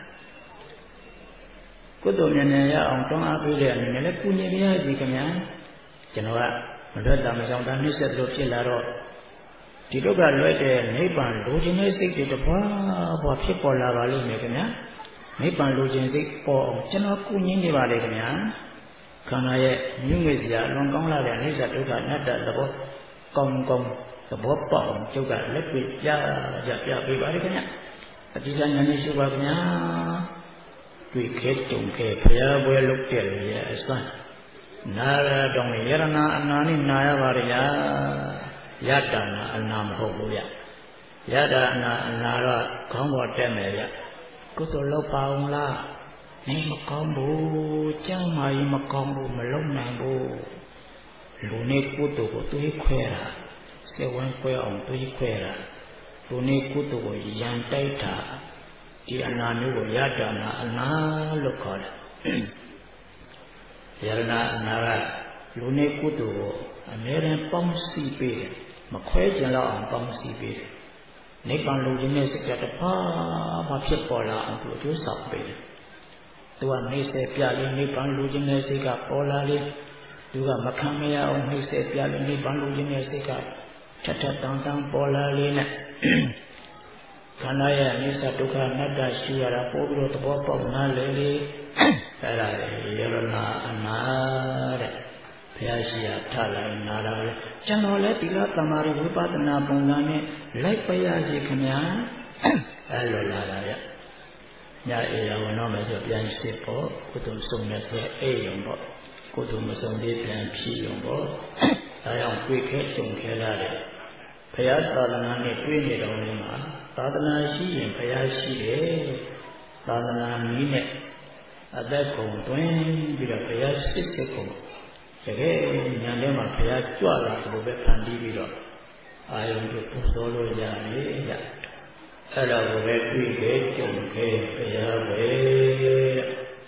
Speaker 1: Kudomiania on Tom Abilia and Melepunia Zikanya. General Madame Zamdan said Lucilla. Tidoga Lede, Nipan, Luginesik, the Papa, people Lavali Megana, Nipan Luginesik, or General Kunin Valegana, Kanaye, Numizia, Longongla, and Lisa Tuga, Nata, the Bob, Gong Gong, the Bob Bomb, Tuga, Liquid, Ya, Ya, Vivaricana, a design and issue of Nya. We get to Cape, where looked at yes, son. Nara, don't Yarana, and Nani Naya Varia. Yadana Anam Hobuya Yadana Nara Combo Temelia Kutolopa La Name a combo Chama Macombo Malonambo Lune Kuto to Equera Say one queer on to Equera Lune Kuto Yantaita Tiananu Yadana Ana Local Yarana Nara Lune Kuto American Pom Sea Maquajan on Pom Sea Nippon Lugines at a pa Pipola and produce up bed. To a Nese Piali Nippon Luginesica Polali, to a Macamea on Nese Piali Nippon Luginesica, Tata Downtown Polalina Kanaya Nisa Tuka Nada Shia Pogro to Pop of Naleli Yarana Anare. Yasia Tala Nara Chanola Tila Tamari Vipatana Bongane like Payazi Kanya Alola Yaya Wanoma of Yan Sipo, Kutum Sumas A Yumbo, Kutum Sundi Plan P Yumbo, I am quick head from Kelare Payatana Queen Onima, Tadana Shi and Payashi, Tadana Nine, Adako, Twin, with a Payas Sistico. Again, Yandema Paya Chuala to be Pandivido. I am to solo Yami. Ella will let me get John K. Paya.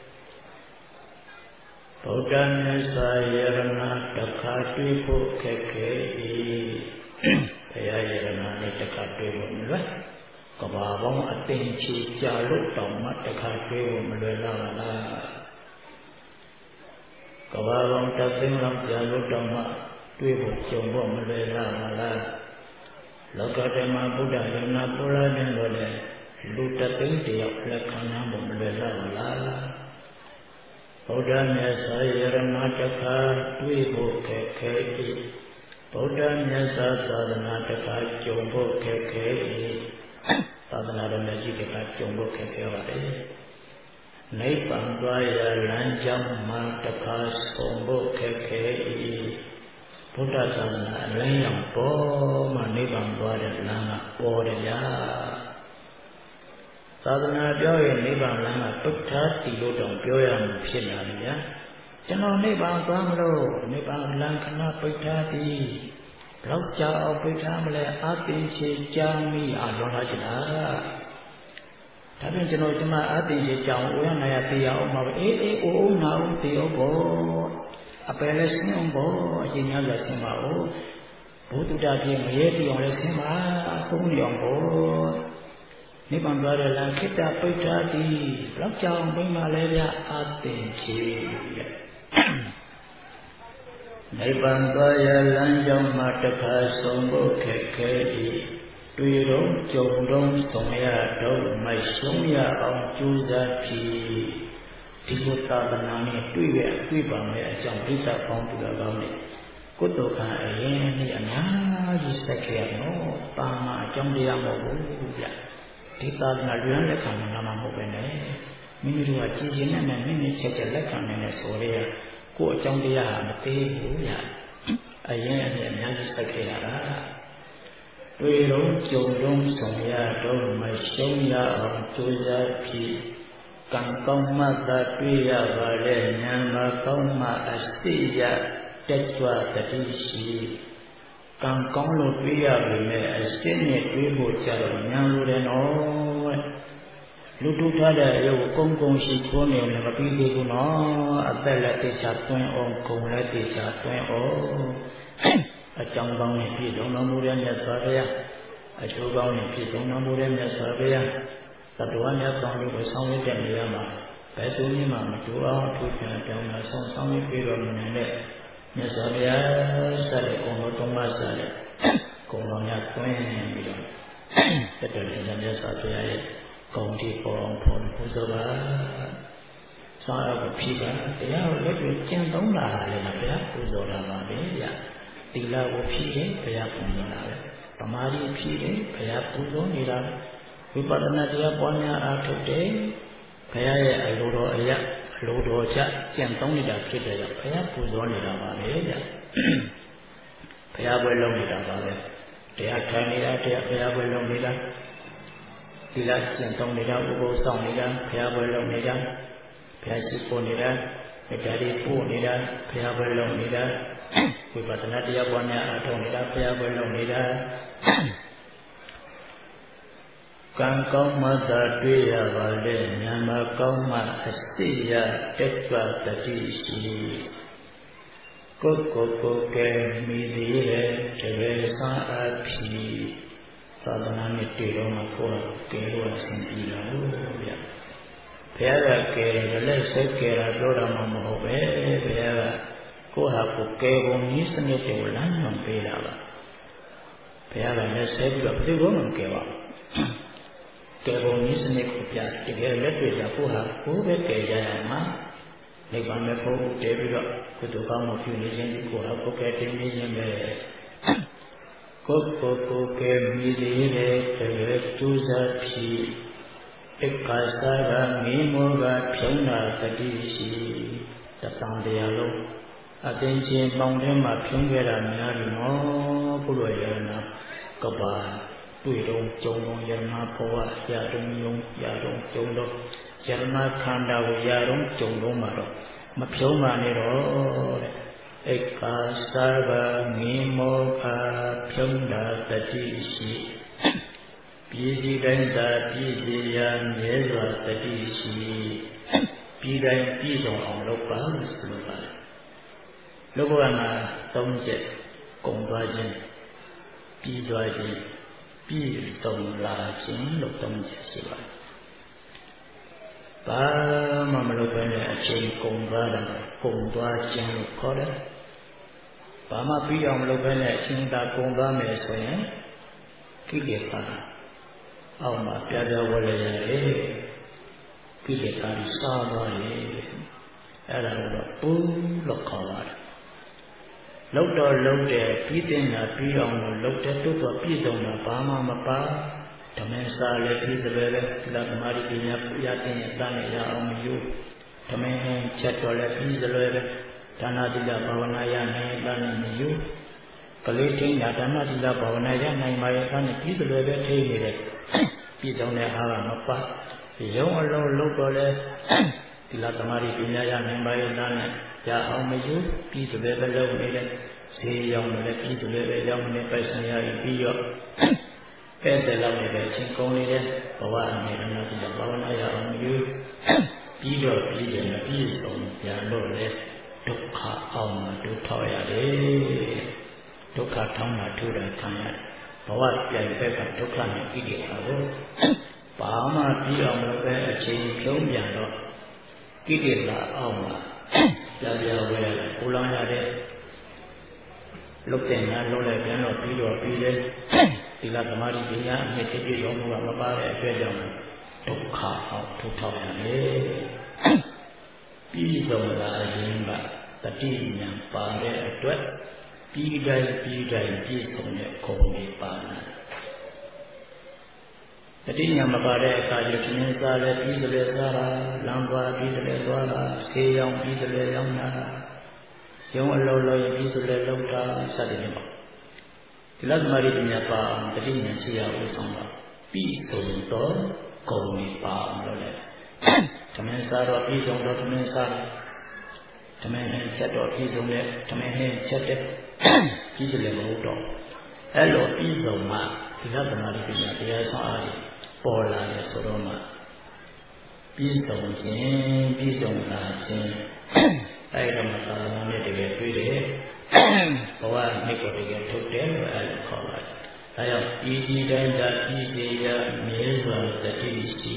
Speaker 1: Podan Sayarana Takati Pukeke Paya Takati Kababong Atinchi Jalu Toma Takati Mulala. Kababong Tasimam Jalu Toma Twibu Chombo Mulala. Lokatema Buddha Yana Pura Nendole Luta Tinti of Lekana Mulala. Bodhanya Sayaranataka Twibu Keke Bodhanya Sadanataka Chombo Keke Sadanara Majika Chombo Keke Naipan Dwaya Lanjam Mataka Sombo Keke Buddha Sana Layam Po Maniban Dwaya Langa Bodhya Sadhana Joy Niban Langa Tukta Tilodon Joyam Pinania Chano Niban Banglo Niban Lankana Pitati Lokja Pitamle Ati Jami Alonajina Tabin Chano Jama Ati Jam Uyanaya Oma E O Now Tiobo Apelesin Bo Jinala Simao Buddha Yeti on the Sima Sony on board Nippon Brother Lankita Pitati, Lockdown Bing Malaria Atinchi Nippon Brother Lanjam Mataka Sombo Keke တွေ့တော့ကြုံတော့ဆောင်ရတော့မရှုံးရအောင်ကြိုးစားပြီးဒီလိုသာသနာနဲ့တွေ့ရတွေ့ပါမယ်အကြောင်းပြသပေါင်းသူတော်ကောင်းတွေကုသိုလ်ကံအရင်နေ့အများကြီးဆက်ခဲ့ရတော့တာမအကြောင်းတရားမဟုတ်ဘူးဗျဒီသာသနာလွန်လက်ခံမှာမဟုတ်ပဲနဲ့မိမိတို့ကကြည်ကျင်နဲ့နဲ့မိမိချက်ချက်လက်ခံနေတဲ့ဆိုရဲကိုယ်အကြောင်းတရားဟာမသေးဘူးဗျအရင်အနေ့အများကြီးဆက်ခဲ့ရတာတွေ့တော့ကြုံတော့ဆောင်ရတော့မရှုံးရအောင်ကြိုးစားပြီးကံကောင်းမှသာတွေ့ရပါလေဉာဏ်မကောင်းမှအစိရတက်ကြွတတိရှိကံကောင်းလို့တွေ့ရပြီမဲ့အစိနဲ့တွေ့ဖို့ကြတော့ဉာဏ်လိုတယ်နော်လူတူထားတဲ့အယုတ်ကုန်းကုန်းရှိထိုးနေလည်းမပြီးသေးဘူးနော်အသက်လည်းတေချာတွင်းအောင်ကုံလည်းတေချာတွင်းအောင်အကြောင်းကောင်းနဲ့ပြည့်စုံတော်မူတဲ့မြတ်စွာဘုရားအကျိုးကောင်းနဲ့ပြည့်စုံတော်မူတဲ့မြတ်စွာဘုရားသတ္တဝါများကောင်းလို့ဆောင်ရွက်တဲ့နေရာမှာဘယ်သူမှမတူအောင်ထူးခြားပြောင်းလဲဆောင်ဆောင်ရွက်ပြီးတော်မူနေတဲ့မြတ်စွာဘုရားဆက်တဲ့ကုံတော်သုံးပါးဆက်တဲ့ကုံတော်များတွင်းပြီးတော့တတ္တရမြတ်စွာဘုရားရဲ့ကုံဒီပေါ်အောင်ဖို့ပူဇော်ပါစာရကိုဖြည့်ပါတရားကိုလက်တွေ့ကျင့်သုံးလာတယ်ဗျာပူဇော်တာပါပဲဗျာသီလကိုဖြည့်ရင်ဘုရားပူဇော်တာပဲသမာဓိဖြည့်ရင်ဘုရားပူဇော်နေတာဝိပဿနာတရားပွားများအားထုတ်တယ်ဘုရားရဲ့အလိုတော်အရာအလိုတော်ချကျင့်သုံးနေတာဖြစ်တယ်ကြောင့်ဘုရားပူဇော်နေတာပါပဲဗျာဘုရားပွဲလုံးနေတာပါပဲတရားထိုင်နေတာတရားဘုရားပွဲလုံးနေတာသီလကျင့်သုံးနေတာဥပုသ်ဆောင်နေတာဘုရားပွဲလုံးနေတာဘုရားရှိခိုးနေတာမေတ္တာတွေပို့နေတာဘုရားပွဲလုံးနေတာဝိပဿနာတရားပွားများအားထုတ်နေတာဘုရားပွဲလုံးနေတာကံကောင်းမှသာတွေ့ရပါလေဉာဏ်မကောင်းမှအစိရတက်ကြွတတိရှိကိုကိုကိုကဲမိသေးတယ်တကယ်စားအဖြစ်သာသနာနဲ့တွေ့တော့မှကိုယ်ကဲလို့အဆင်ပြေတာလို့ဗျာဘုရားကကဲလည်းစိတ်ကဲတာပြောတာမှမဟုတ်ပဲဘုရားကကိုယ်ဟာကိုကဲပုံနည်းစနစ်ကိုလမ်းညွှန်ပေးတာပါဘုရားကလည်းဆက်ပြီးတော့ဘယ်လိုမှမကဲပါဘူးကဲပုံနည်းစနစ်ကိုပြတကယ်လက်တွေ့ကကိုယ်ဟာကိုယ်ပဲကဲကြရမှာနိဗ္ဗာန်မဲ့ဖို့တည်ပြီးတော့ကုသိုလ်ကောင်းမှုပြုနေခြင်းဒီကိုယ်ဟာကိုယ်ကဲတင်နေခြင်းပဲကိုယ်ကိုယ်ကိုကဲမိသေးတယ်တကယ်ကျူးစားဖြစ်ဧကသာကမိမောကဖြုံးတာတတိရှိသံတရားလုံးအသင်ချင်းပေါင်းထဲမှာဖြုံးခဲ့တာများပြီနော်ဘုရားရဟနာကပါတွေ့တော့ကြုံတော့ယရနာဘဝရတုံယုံရတုံကြုံတော့ယရနာခန္ဓာကိုရတုံကြုံတော့မှာတော့မဖြုံးပါနဲ့တော့တဲ့ဧကသာကမိမောကဖြုံးတာတတိရှိပြည်စည်းတိုင်းသာပြည်စည်းရာမြဲစွာတတိရှိပြည်တိုင်းပြည်စုံအောင်လုပ်ပါလို့ဆိုလိုပါတယ်လောကမှာသုံးချက်ကုန်သွားခြင်းပြည်သွားခြင်းပြည်စုံလာခြင်းလို့သုံးချက်ရှိပါတယ်ဘာမှမလုပ်ဘဲနဲ့အချိန်ကုန်သွားတာကုန်သွားခြင်းလို့ခေါ်တယ်ဘာမှပြီးအောင်မလုပ်ဘဲနဲ့အချိန်သာကုန်သွားမယ်ဆိုရင်ကိလေသာအောက်မှာပြပြဝဲရရတယ်ကိလေသာကြီးစားသွားတယ်အဲ့ဒါတော့ပူလို့ခေါ်ပါတယ်လောက်တော့လုံးတယ်ပြီးတင်တာပြီးအောင်လို့လောက်တဲ့တိုးတော့ပြည့်စုံတာဘာမှမပါဓမ္မစာလည်းပြီးစပဲပဲသီလသမာဓိပညာရတဲ့ရတဲ့ရအောင်မယူဓမ္မချက်တော်လည်းပြီးစလွယ်ပဲဒါနသီလဘာဝနာရနိုင်တဲ့မယူကလေးထိန်းတာဒါနသီလဘာဝနာရနိုင်ပါရဲ့အဲ့ဒါပြီးစလွယ်ပဲထိနေတယ်ပြည့်စုံတဲ့အားကမပါရုံအလုံးလုံးတော့လဲသီလသမာဓိပညာရနိုင်ပါရဲ့ဒါနဲ့ရအောင်မယူပြီးစလွယ်ပဲလုပ်နေတယ်ဈေးရောက်တယ်ပြီးစလွယ်ပဲရောက်နေပိုက်ဆံရပြီးရောအဲ့ဒါလောက်နေတဲ့အချိန်ကုန်နေတယ်ဘဝအနေနဲ့ဒီဘာဝနာရအောင်ယူပြီးတော့ပြီးတယ်မပြည့်စုံကြလို့လေဒုက္ခအောင်ဒုက္ခရတယ်ဒုက္ခထောင်းတာထူတာခံရတယ်ဘဝပြန်ဘက်ကဒုက္ခနဲ့ကြည့်ရတာကိုဘာမှပြီးအောင်လို့ပဲအချိန်ဖြုံးပြန်တော့ကိလေသာအောင်မှာကြာကြာဝဲရတယ်ပူလောင်ရတဲ့လုတ်တဲ့နားလုံးလိုက်ပြန်တော့ပြီးတော့ပြီးတယ်တသီလသမာဓိပညာအမြင့်ဖြစ်ရုံကမပါတဲ့အတွက်ကြောင့်ဒုက္ခအောင်ထုတ်ထောက်ရတယ်ပြီးဆုံးလာခြင်းကတတိဉာဏ်ပါတဲ့အတွက်ပြီးတိုင်းပြီးတိုင်းပြည့်စုံတဲ့ဂုဏ်တွေပါလာတတိဉာဏ်မပါတဲ့အခါကျသမင်းစားလဲပြီးတယ်စားတာလမ်းသွားပြီးတယ်သွားတာဆေးရောင်ပြီးတယ်ရောင်းတာရုံအလုံးလုံးပြီးတယ်လောက်တာစသဖြင့်ပေါ့ဒီလသမာဓိပညာပါအောင်တတိဉာဏ်ရှိရဦးဆောင်ပါပြီးဆုံးတော့ဂုဏ်တွေပါအောင်လို့လေသမင်းစားတော့ပြီးဆုံးတော့သမင်းစားသမင်းနဲ့ချက်တော့ပြီးဆုံးတဲ့သမင်းနဲ့ချက်တဲ့ပြီးတယ်မဟုတ်တော့အဲ့လိုပြီးဆုံးမှဒီလသမာဓိပညာတရားဆောင်အားပေါ်လာတယ်ဆိုတော့မှပြီးဆုံးခြင်းပြီးဆုံးလာခြင်းအဲ့ဒါမှသာသနာ့နဲ့တကယ်တွေ့တယ်ဘဝနှစ်ကိုတကယ်ထုတ်တယ်လို့အဲ့လိုခေါ်ပါတယ်။ဒါကြောင့်ဤဒီတိုင်းသာဤစေရမြဲစွာတတိရှိ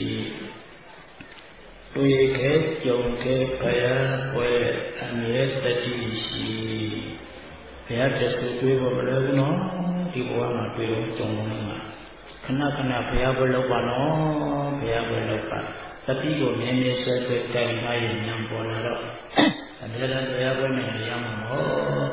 Speaker 1: တွေ့ခဲ့ကြုံခဲ့ဖယားပွဲအမြဲတတိရှိဘုရားတဆူတွေ့ဖို့မလိုဘူးနော်ဒီဘဝမှာတွေ့လို့ကြုံလို့မှာခဏခဏဘုရားဘုလောက်ပါနော်ဘုရားဘုလောက်ပါတတိကိုမြဲမြဲဆွဲဆွဲတိုင်ထားရင်ဉာဏ်ပေါ်လာတော့အမြဲတမ်းဘုရားဘုနဲ့ရမှာဟော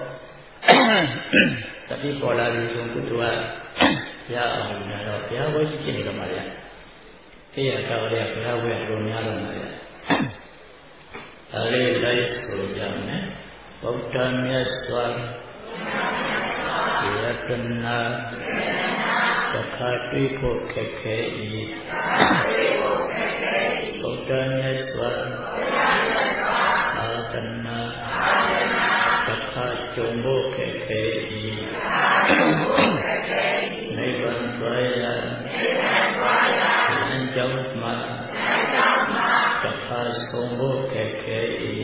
Speaker 1: တတိပေါ်လာပြီဆိုကုသိုလ်ကဘုရားအောင်လာတော့ဘုရားဘုကြီးဖြစ်နေတော့မှာလေအေးရတော်ရဘုရားဘုရားလိုများတော့မှာလေဒါလေးလိုက်ဆိုကြမယ်ဗုဒ္ဓမြတ်စွာဘုရားတနာတခါတွေ့ဖို့ခက်ခဲ၏ဗုဒ္ဓမြတ်စွာအာသနာတခါကြုံဖို့ခက်ခဲ၏နိဗ္ဗာန်သွားရလမ်းကြောင်းမှာတခါဆုံးဖို့ခက်ခဲ၏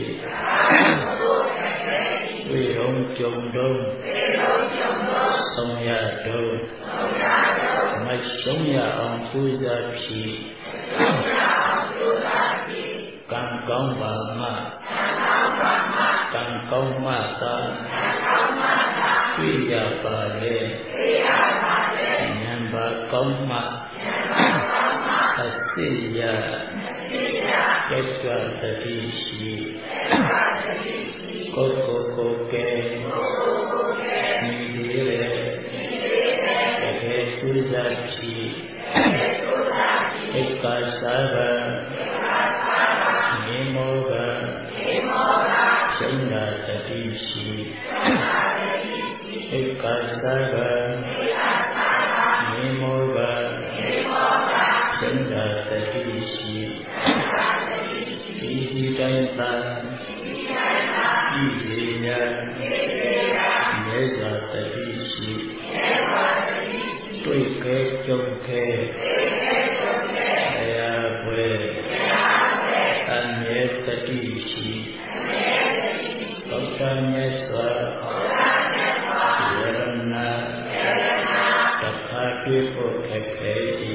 Speaker 1: ဝိရုံကြုံတော့ဆုံးရတော့မဆုံးရအောင်ကြိုးစားဖြစ်ကံကောင်းပါမှကံကောင်းမှသာတွေ့ရပါလေဉာဏ်ပါကောင်းမှအစိရကဲ့ကြွတတိရှိကိုယ်ကိုယ်ကိုယ်ကဲမိဒီရဲတကယ်စူးစမ်းဖြစ်ဧကသာရမြေမောကစိန္ဒတတိရှိဧကသာရမြေမောကစိန္ဒတတိရှိဒီဒီတိုင်းသာဤရေညာမြဲစွာတတိရှိတွေ့ကဲကြုံခဲဘုရားပွဲအမြဲတတိရှိဗုဒ္ဓမြတ်စွာယရနာတခါတွေ့ဖို့ခက်ခဲ၏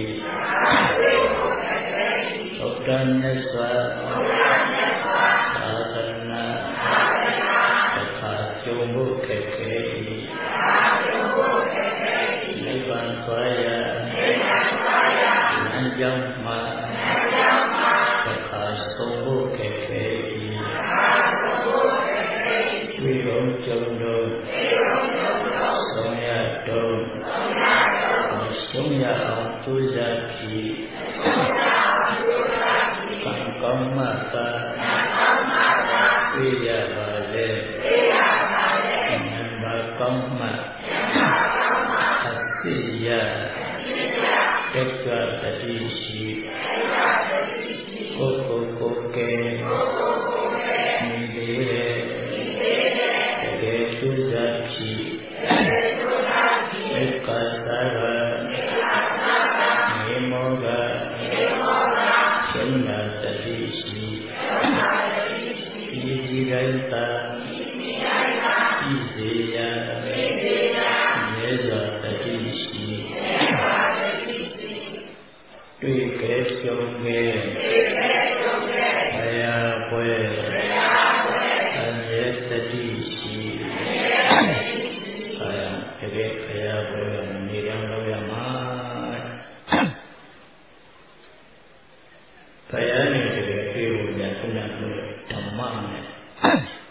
Speaker 1: ဗုဒ္ဓမြတ်စွာသာသနာတခါကြုံဖို့ခက်ခဲ၏နိဗ္ဗာန်သွားရလမ်းကြောင်းမှာတခါဆုံးဖို့ခက်ခဲ၏ဝိရုံကြုံတော့ဆုံးရတော့မဆုံးရအောင်ကြိုးစားဖြစ်ကံကောင်းမှသာတွေ့ရပါလေဉာဏ်ပါကောင်းမှအစိရကဲ့ကြွတတိရှိကိုယ်ကိုယ်ကိုယ်ကဲမိသေးတယ်တကယ်ကြိုးစားဖြစ်ဧကသာရမြေမောကစိန္ဒတတိရှိဒီဒီတိုင်းသာဤစေယမြဲစွာတတိရှိတွေ့ကဲကြုံကဲဘုရားပွဲအမြဲတတိရှိအဲဒါတကယ်ဘုရားပွဲနေရန်လို့ရမှာ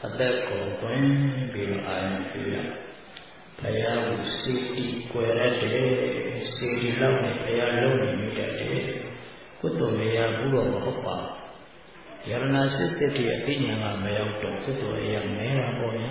Speaker 1: အသက်ကိုတွင်ပြီးတော့အာရုံပြုရဘုရားကိုစိတ်တည်ကွယ်ရတယ်စိတ်ဒီလောက်နဲ့ဘုရားလုံးနေမိတတ်တယ်ကုသိုလ်မရဘူးတော့မဟုတ်ပါယရဏစစ်စစ်တည်းအသိဉာဏ်ကမရောက်တော့ကုသိုလ်ရမဲတာပေါ့ဗျာ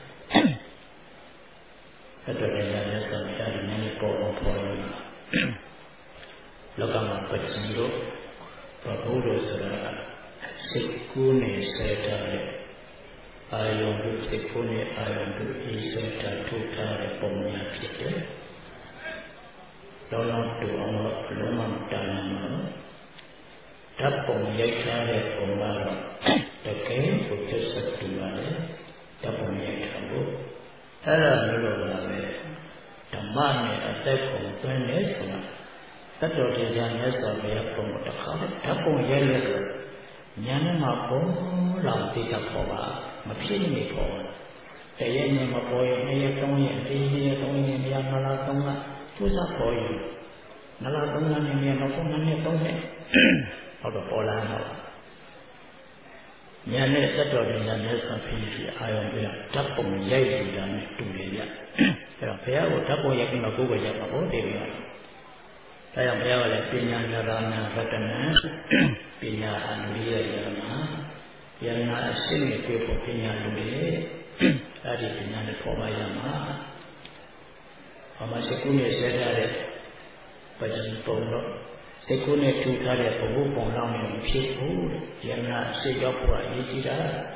Speaker 1: အဲ့တော့လည်းလက်ဆောင်ပြတယ်နည်းပေါ်ပေါ်ပေါ်လို့လောကမှာပစ္စည်းတို့ဘုရားတို့ဆိုတာစိတ်ကူးနဲ့ဆဲထားတဲ့အာယုံတို့စိတ်ကူးနဲ့အာယုံတို့ဤဆဲထားထုတ်ထားတဲ့ပုံများဖြစ်တယ်လောလောတူအောင်လို့ဘလုံးမတန်မှာဓာတ်ပုံရိုက်ထားတဲ့ပုံကတော့တကယ်ကိုသစ္စာတူပါလေဓာတ်ပုံရိုက်ထားဖို့အဲ့ဒါမျိုးလို့ပါပဲဓမ္မနဲ့အသက်ပုံသွင်းနေဆိုတာတတ်တော်တရားမြတ်စွာဘုရားပုံတစ်ခါဓာတ်ပုံရိုက်လိုက်ဆိုဉာဏ်နဲ့မှပုံလောင်သိတာပေါ်ပါမဖြစ်နေပေါ်တရရဲ့မပေါ်ရင်နှစ်ရက်သုံးရက်၄ရက်သုံးရက်များနလားသုံးလသူစားပေါ်ရင်နလားသုံးလနဲ့များနောက်ဆုံးနှစ်သုံးရက်ဟုတ်တော့ပေါ်လာတော့ဉာဏ်နဲ့တတ်တော်တရားမြတ်စွာဘုရားအာရုံပြဓာတ်ပုံရိုက်နေတာနဲ့တူတယ်ဗျအဲ့တော့ဘုရားကိုဓာတ်ပုံရိုက်ပြီးမှကိုယ်ကိုရိုက်ပါဘုရားတည်ပြီးတော့ဒါကြောင့်ဘုရားကလည်းပညာဉာဏ်ရတနာပညာအနုရိယယရဏယရဏအရှင်းနဲ့တွေ့ဖို့ပညာလူတွေအဲ့ဒီပညာနဲ့ပေါ်ပါရမှာဘာမှစိတ်ကူးနဲ့ဆဲထားတဲ့ပဋိပုံတော့စိတ်ကူးနဲ့ထူထားတဲ့ဘုဘပုံလောက်နေမဖြစ်ဘူးယရဏစိတ်ရောက်ဖို့အရေးကြီးတာ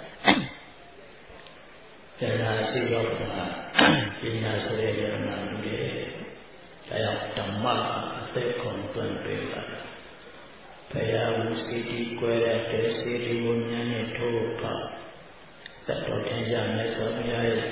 Speaker 1: ယရဏစိတ်ရောက်ဖို့ပညာဆိုတဲ့ယရဏလူတွေဒါကြောင့်ဓမ္မအသက်ကုန်သွင်းပေးတာဘုရားဝုစိတိကွယ်တဲ့တေစိတိကိုဉာဏ်နဲ့ထိုးပါတတ်တော်ထင်ရှားမြတ်စွာဘုရားရဲ့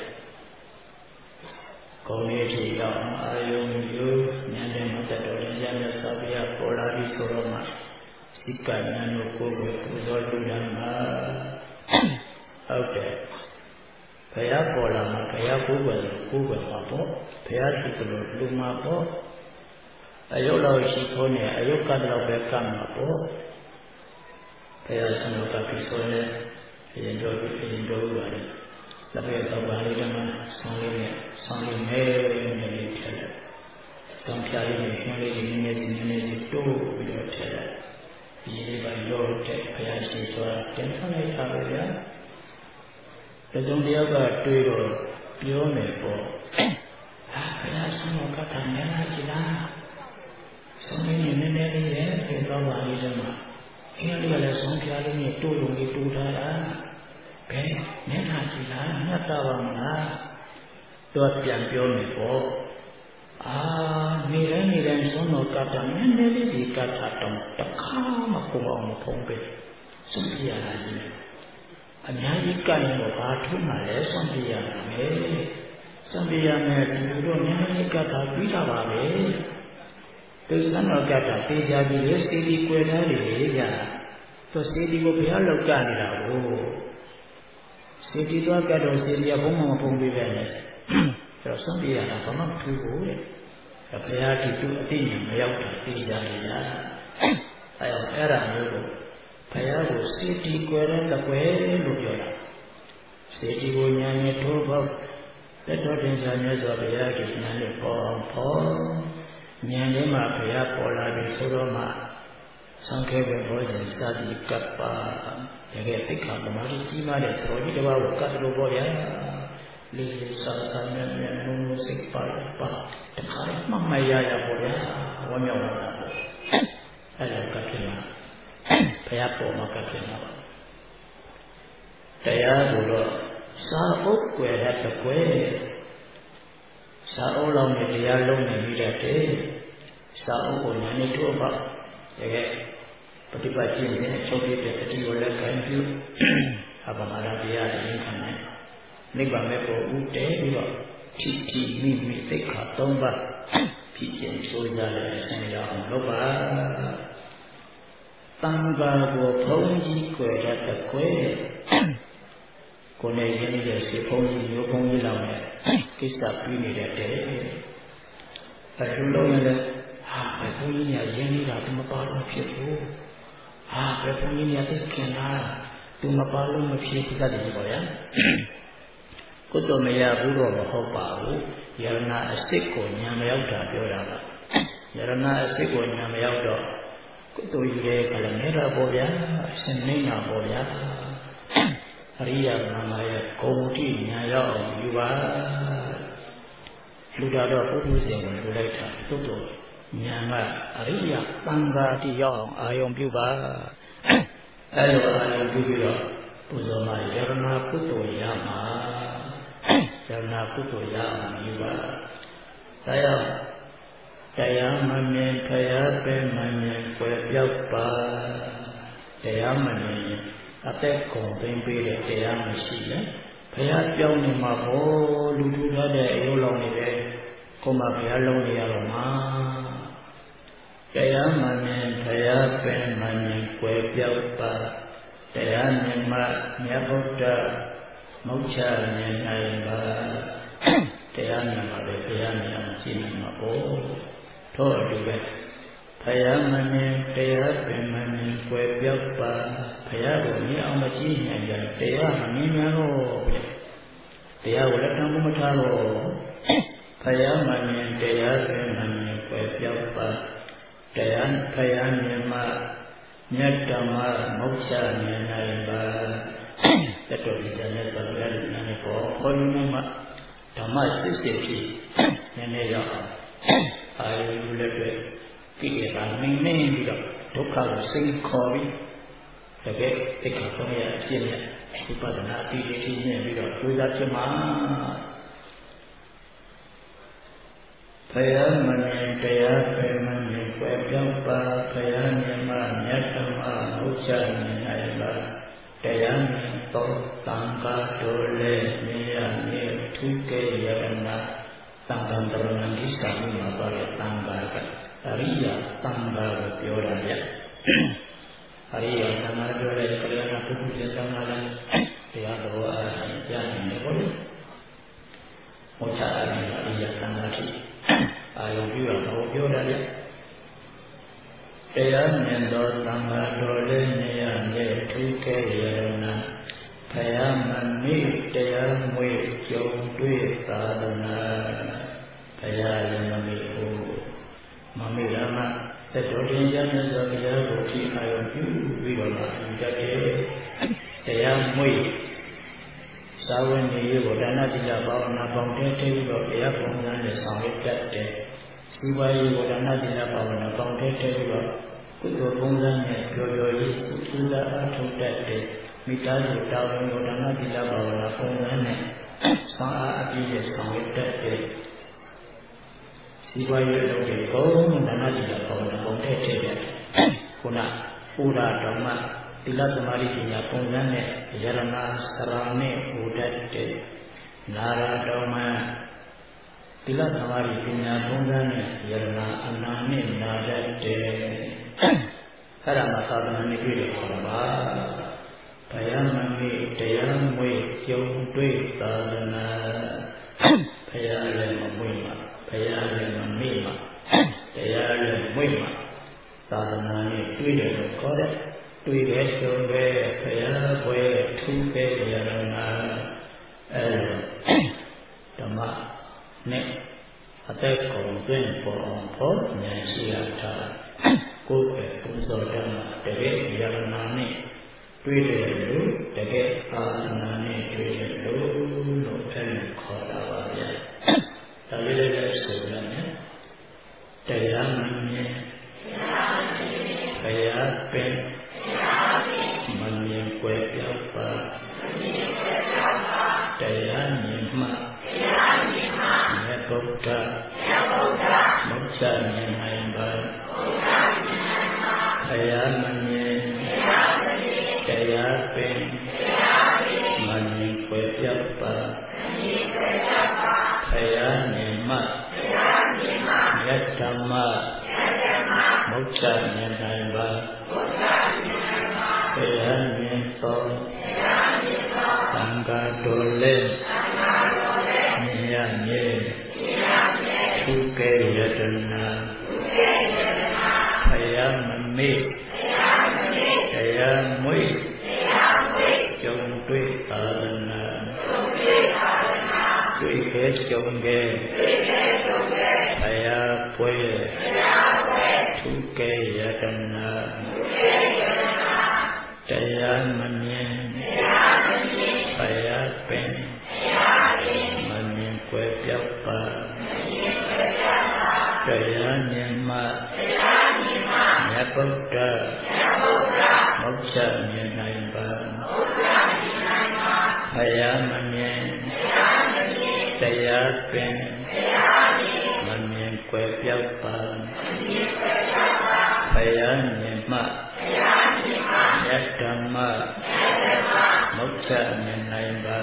Speaker 1: ကောင်းလေးဖြစ်တော့အာယုံယူဉာဏ်နဲ့မတတ်တော်ထင်ရှားမြတ်စွာဘုရားပေါ်လာပြီးဆိုတော့မှစိကဉာဏ်ကိုကိုယ်ကိုပူဇော်လူနာမှာဟုတ်တယ်ဘုရားပေါ်လာမှာဘုရားကိုယ်ကိုကိုယ်ကိုမှာပေါ့ဘုရားရှိသလိုလူမှာပေါ့အယုတ်လောက်ရှိခိုးနေအယုတ်ကတော့ပဲကမ်းမှာပေါ့ဘုရားဆုံးကပြီးဆိုရင်ရင်တော်ပြီးရင်တော်ပါတယ်လက်ပဲတော့ပါဠိဓမ္မဆောင်းလေးနဲ့ဆောင်းလေးနဲ့နေထည့်တယ်ဆောင်းပြလေးနဲ့ဟင်းလေးနည်းနည်းနည်းနည်းတိုးပြီးတော့ထည့်တယ်ဒီလေးပါလို့တဲ့ဘုရားရှိဆိုတာတင်ထားလိုက်တာပဲဗျာတစုံတယောက်ကတွေးတော့ပြောနေပေါ့ဟာဘုရားဆုံးကတာများလားကြည်လားဆောင်းလေးနည်းနည်းလေးရဲ့ဒီတော့ပါဠိဓမ္မအင်းလေးကလည်းဆောင်းပြလေးနဲ့တိုးလို့ပြီးတိုးထားတာဘယ်မျက်နှာကြည့်လားမှတ်သားပါမလားတော့ပြန်ပြောနေပေါ့အာနေတိုင်းနေတိုင်းဆုံးတော့ကတာနည်းနည်းလေးဒီကတာတော့တခါမှကိုအောင်မဖုံးပဲဆုံးပြရတာကြီးအများကြီးကရင်တော့ဘာထုံးမှလဲဆုံးပြရမယ်ဆုံးပြရမယ်ဒီလိုတော့နည်းနည်းလေးကတာပြီးတာပါပဲသူစံတော်ကတာတေချာပြီးလေစီဒီကွယ်သားတွေလေကြာသူစီဒီကိုဘုရားလောက်ကနေတာကိုစေတီသွားကတော့စေတီကဘုံမဖုံးပေးပဲနဲ့အဲ့တော့ဆုံးပြရတာဘာမှမထူးဘူးတဲ့ဘုရားဒီသူအသိဉာဏ်မရောက်တာသိကြရတာအဲ့တော့အဲ့ဒါမျိုးကိုဘုရားကိုစေတီကွယ်တဲ့တကွယ်လို့ပြောတာစေတီကိုဉာဏ်နဲ့ထိုးဖို့တတော်တင်စာမြတ်စွာဘုရားကြီးဉာဏ်နဲ့ပေါ်အောင်ပေါ်ဉာဏ်နဲ့မှဘုရားပေါ်လာပြီးဆိုတော့မှသံဃေဘဘောဇဉ်စာတိကပ္ပတကယ်သိက္ခာသမာဓိကြီးမားတဲ့တော်ကြီးတစ်ပါးကိုကတ်လို့ပေါ့ဗျာလေးလေးစားစားနဲ့နဲ့ဘုံဘုံစိတ်ပါပါတခါမှမရရပေါ့ဗျာဝမ်းမြောက်တာပေါ့အဲ့ဒါကဖြစ်လာဘုရားပေါ်မှာကဖြစ်လာပါတရားဆိုတော့စာအုပ်ွယ်တဲ့ကွယ်စာအုပ်လုံးနဲ့တရားလုံးနေပြီးတဲ့စာအုပ်ကိုဉာဏ်နဲ့ထိုးပါတကယ်ပฏิပတ်ခြင်းနဲ့ချုပ်ပြတဲ့တတိယလက်ခံပြုအပမရတရားရင်းခံတယ်နိဗ္ဗာန်မဲ့ကိုဥတည်ပြီးတော့ထိထိမိမိသိက္ခာ၃ပါးဖြစ်ခြင်းဆိုကြတဲ့ဆင်ရအောင်လုပ်ပါတန်ခါကိုဖုံးကြီးကြွယ်တဲ့ကွယ်ကိုယ်နဲ့ရင်းနေတဲ့စေဖုံးကြီးရိုးဖုံးကြီးလောက်နဲ့ကိစ္စပြီးနေတဲ့တဲ့အထူးလုံးနဲ့ဟာဘယ်ဘုန်းကြီးများရင်းနေတာဒီမပါတော့ဖြစ်ဘူးဟာဘယ်ဘုန်းကြီးများသိခင်လားသူမပါလို့မဖြစ်ဘူးတတ်တယ်ပေါ့ဗျာကုသိုလ်မရဘူးတော့မဟုတ်ပါဘူးယရဏအစစ်ကိုညာမရောက်တာပြောတာပါယရဏအစစ်ကိုညာမရောက်တော့ကုသိုလ်ကြီးရဲ့ကလည်းနေတာပေါ့ဗျာအရှင်နေတာပေါ့ဗျာအရိယာနာမရဲ့ဂုဏ်တိညာရောက်အောင်ယူပါလူတော်တော့ပုထုဇဉ်ကိုလူလိုက်တာသို့တော့ညာကအရိယာသံဃာတိရောက်အောင်အာယုံပြုပါအဲလိုအာယုံပြုပြီးတော့ပူဇော်မှာယရဏကုသိုလ်ရမှာယရဏကုသိုလ်ရအောင်ယူပါဒါကြောင့်တရားမမြင်ဖယားပဲမမြင်ွယ်ပြောက်ပါတရားမမြင်အသက်ကုန်သိမ့်ပေးတဲ့တရားမရှိနဲ့ဘုရားပြောင်းနေမှာပေါ့လူလူထားတဲ့အယုံလောင်နေတယ်ကိုမဘုရားလုံးနေရတော့မှာတရားမှန်ရင်ဘုရားပင်မှန်ရင်ကွယ်ပြောက်ပါတရားမြင်မှမြတ်ဗုဒ္ဓမုတ်ချမြင်နိုင်ပါတရားမြင်ပါလေဘုရားမြင်အောင်ရှင်းနေမှာပေါ့ထို့အတူပဲဘုရားမှန်ရင်တရားပင်မှန်ရင်ကွယ်ပြောက်ပါဘုရားကိုမြင်အောင်မရှင်းနိုင်ကြတရားမမြင်များတော့တရားကိုလက်ခံမထားတော့ဘုရားမှန်ရင်တရားပင်မှန်ရင်ကွယ်ပြောက်ပါတရားဘုရားမြင်မှမြတ်ဓမ္မမုတ်ချမြင်နိုင်ပါတတော်ဒီကျမ်းနဲ့ဆိုရတဲ့ဉာဏ်ကိုဟောရင်းမှာဓမ္မစစ်စစ်ဖြစ်နည်းနည်းရောက်အောင်အာရုံယူလက်တွေကိလေသာနှိမ့်နှိမ့်ပြီးတော့ဒုက္ခကိုစိတ်ခေါ်ပြီးတကယ်သိက္ခာပုဒ်ရအကျင့်နဲ့ဝိပဿနာအတိအကျင့်နဲ့ပြီးတော့ကြိုးစားဖြစ်မှာဘုရားမမြင်တရားပဲမမြင်ွယ်ပြောက်ပါဘုရားမြင်မှမြတ်ဓမ္မမုတ်ချမြင်နိုင်ပါတရားမြင်သောသံဃာတို့လည်းမြင်ရမြင်ထုကေယရဏသံဃာတရဏိစာမိမှာပါတဲ့သံဃာကအရိယာသံဃာကိုပြောတာဗျအရိယာသံဃာပြောတဲ့ကလျာဏပုဂ္ဂိုလ်သံဃာလည်းတရားတော်အားဖြင့်ကြားနေတယ်ပေါ့လေမုတ်ချအရိယာသံဃာဖြစ်အာယုံပြုရတော့ပြောတာလေတရားမြင်သောသံဃာတော်လည်းနေရမြဲထူးကဲရရနာဘုရားမမိတရားမွေကြုံတွေ့သာသနာဘုရားလည်းမမိဘူးမမိရမသက်တော်တင်ရမြတ်စွာဘုရားကိုကြည်အာယုံပြုပြီးတော့လာကြတယ်တရားမွေသာဝဏီရေကိုဒါနသီလဘာဝနာပေါင်းတဲ့တည်းပြီးတော့တရားပုံစံနဲ့ဆောင်ရွက်တတ်တယ်။စီပါရီကိုဒါနသီလဘာဝနာပေါင်းတဲ့တည်းပြီးတော့ကုသိုလ်ပုံစံနဲ့ကြော်ကြော်ရေးသုလာအထုတတ်တယ်။မိသားစုတာဝန်ကိုဒါနသီလဘာဝနာပုံစံနဲ့ဆောင်အားအပြည့်နဲ့ဆောင်ရွက်တတ်တယ်။စီပါရီလုပ်တဲ့ဘုံဒါနသီလဘာဝနာပေါင်းတဲ့တည်းပဲ။ခုနပူရာဓမ္မသီလသမာဓိပညာပုံစံနဲ့ယရဏစရာနဲ့ဟူတတ်တဲ့နာရတော်မှာသီလသမာဓိပညာပုံစံနဲ့ယရဏအနာနဲ့နာတတ်တဲ့အဲ့ဒါမှသာသနာ့တွေ့တယ်ခေါ်တာပါဘုရားမမေတရားမွေကြုံတွေ့သာသနာဘုရားလည်းမမွေမှာဘုရားလည်းမမေ့မှာတရားလည်းမွေမှာသာသနာနဲ့တွေ့တယ်လို့ခေါ်တယ်တွေ့တဲ့ဆိုပဲဘုရားဘွယ်ထူးပဲရဏနာအဲဓမ္မနဲ့အသက်ကုန်သွင်းပေါ်အောင်ဖို့ဉာဏ်ရှိရတာကိုယ်ပဲပူဇော်ဓမ္မတကယ်ရဏနာနဲ့တွေ့တယ်လို့တကယ်အာသနာနဲ့တွေ့တယ်လို့လို့အဲလိုခေါ်တာပါဗျာဒါလေးလည်းဆိုရမယ်တရားမမြင်ဘုရားပင်မမြင်ွယ်ပြောက်ပါတရားမြင်မှမြတ်ဗုဒ္ဓမုတ်ချမြင်နိုင်ပါဘုရားမမြင်တရားပင်မမြင်ွယ်ပြောက်ပါဘုရားမြင်မှမြတ်ဓမ္မမုတ်ချမြင်နိုင်ပါဘုရားမြင်သောသံဃာတော်လည်းမြင်ရမြဲသူကဲရတနာဘုရားမမေ့တရားမွေတွေ့ခဲ့ကြုံခဲ့ဘုရားပွဲထုကေယတနာတရားမမြင်ဘုရားပင်မမြင်ကွယ်ပြောက်ပါတရားမြင်မှမြတ်ဗုဒ္ဓမောက္ခမြင်နိုင်ပါဘုရားမမြင်တရားပင်မမြင်ကွယ်ပြောက်ပါဘုရားမြင်မှမြတ်ဓမ္မမောက္ခမြင်နိုင်ပါ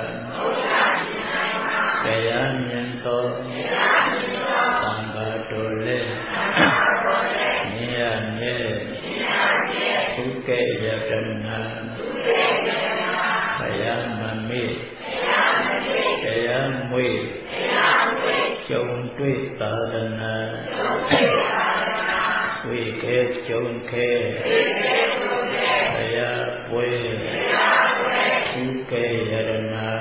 Speaker 1: တရားမြင်သောသံဃာတော်လည်းမြင်ရမြဲသုကေယတနာဘုရားမမေ့တရားမွေကြုံတွေ့သာသနာတွေ့ခဲ့ကြုံခဲ့ဘုရားပွဲသုကေယတနာ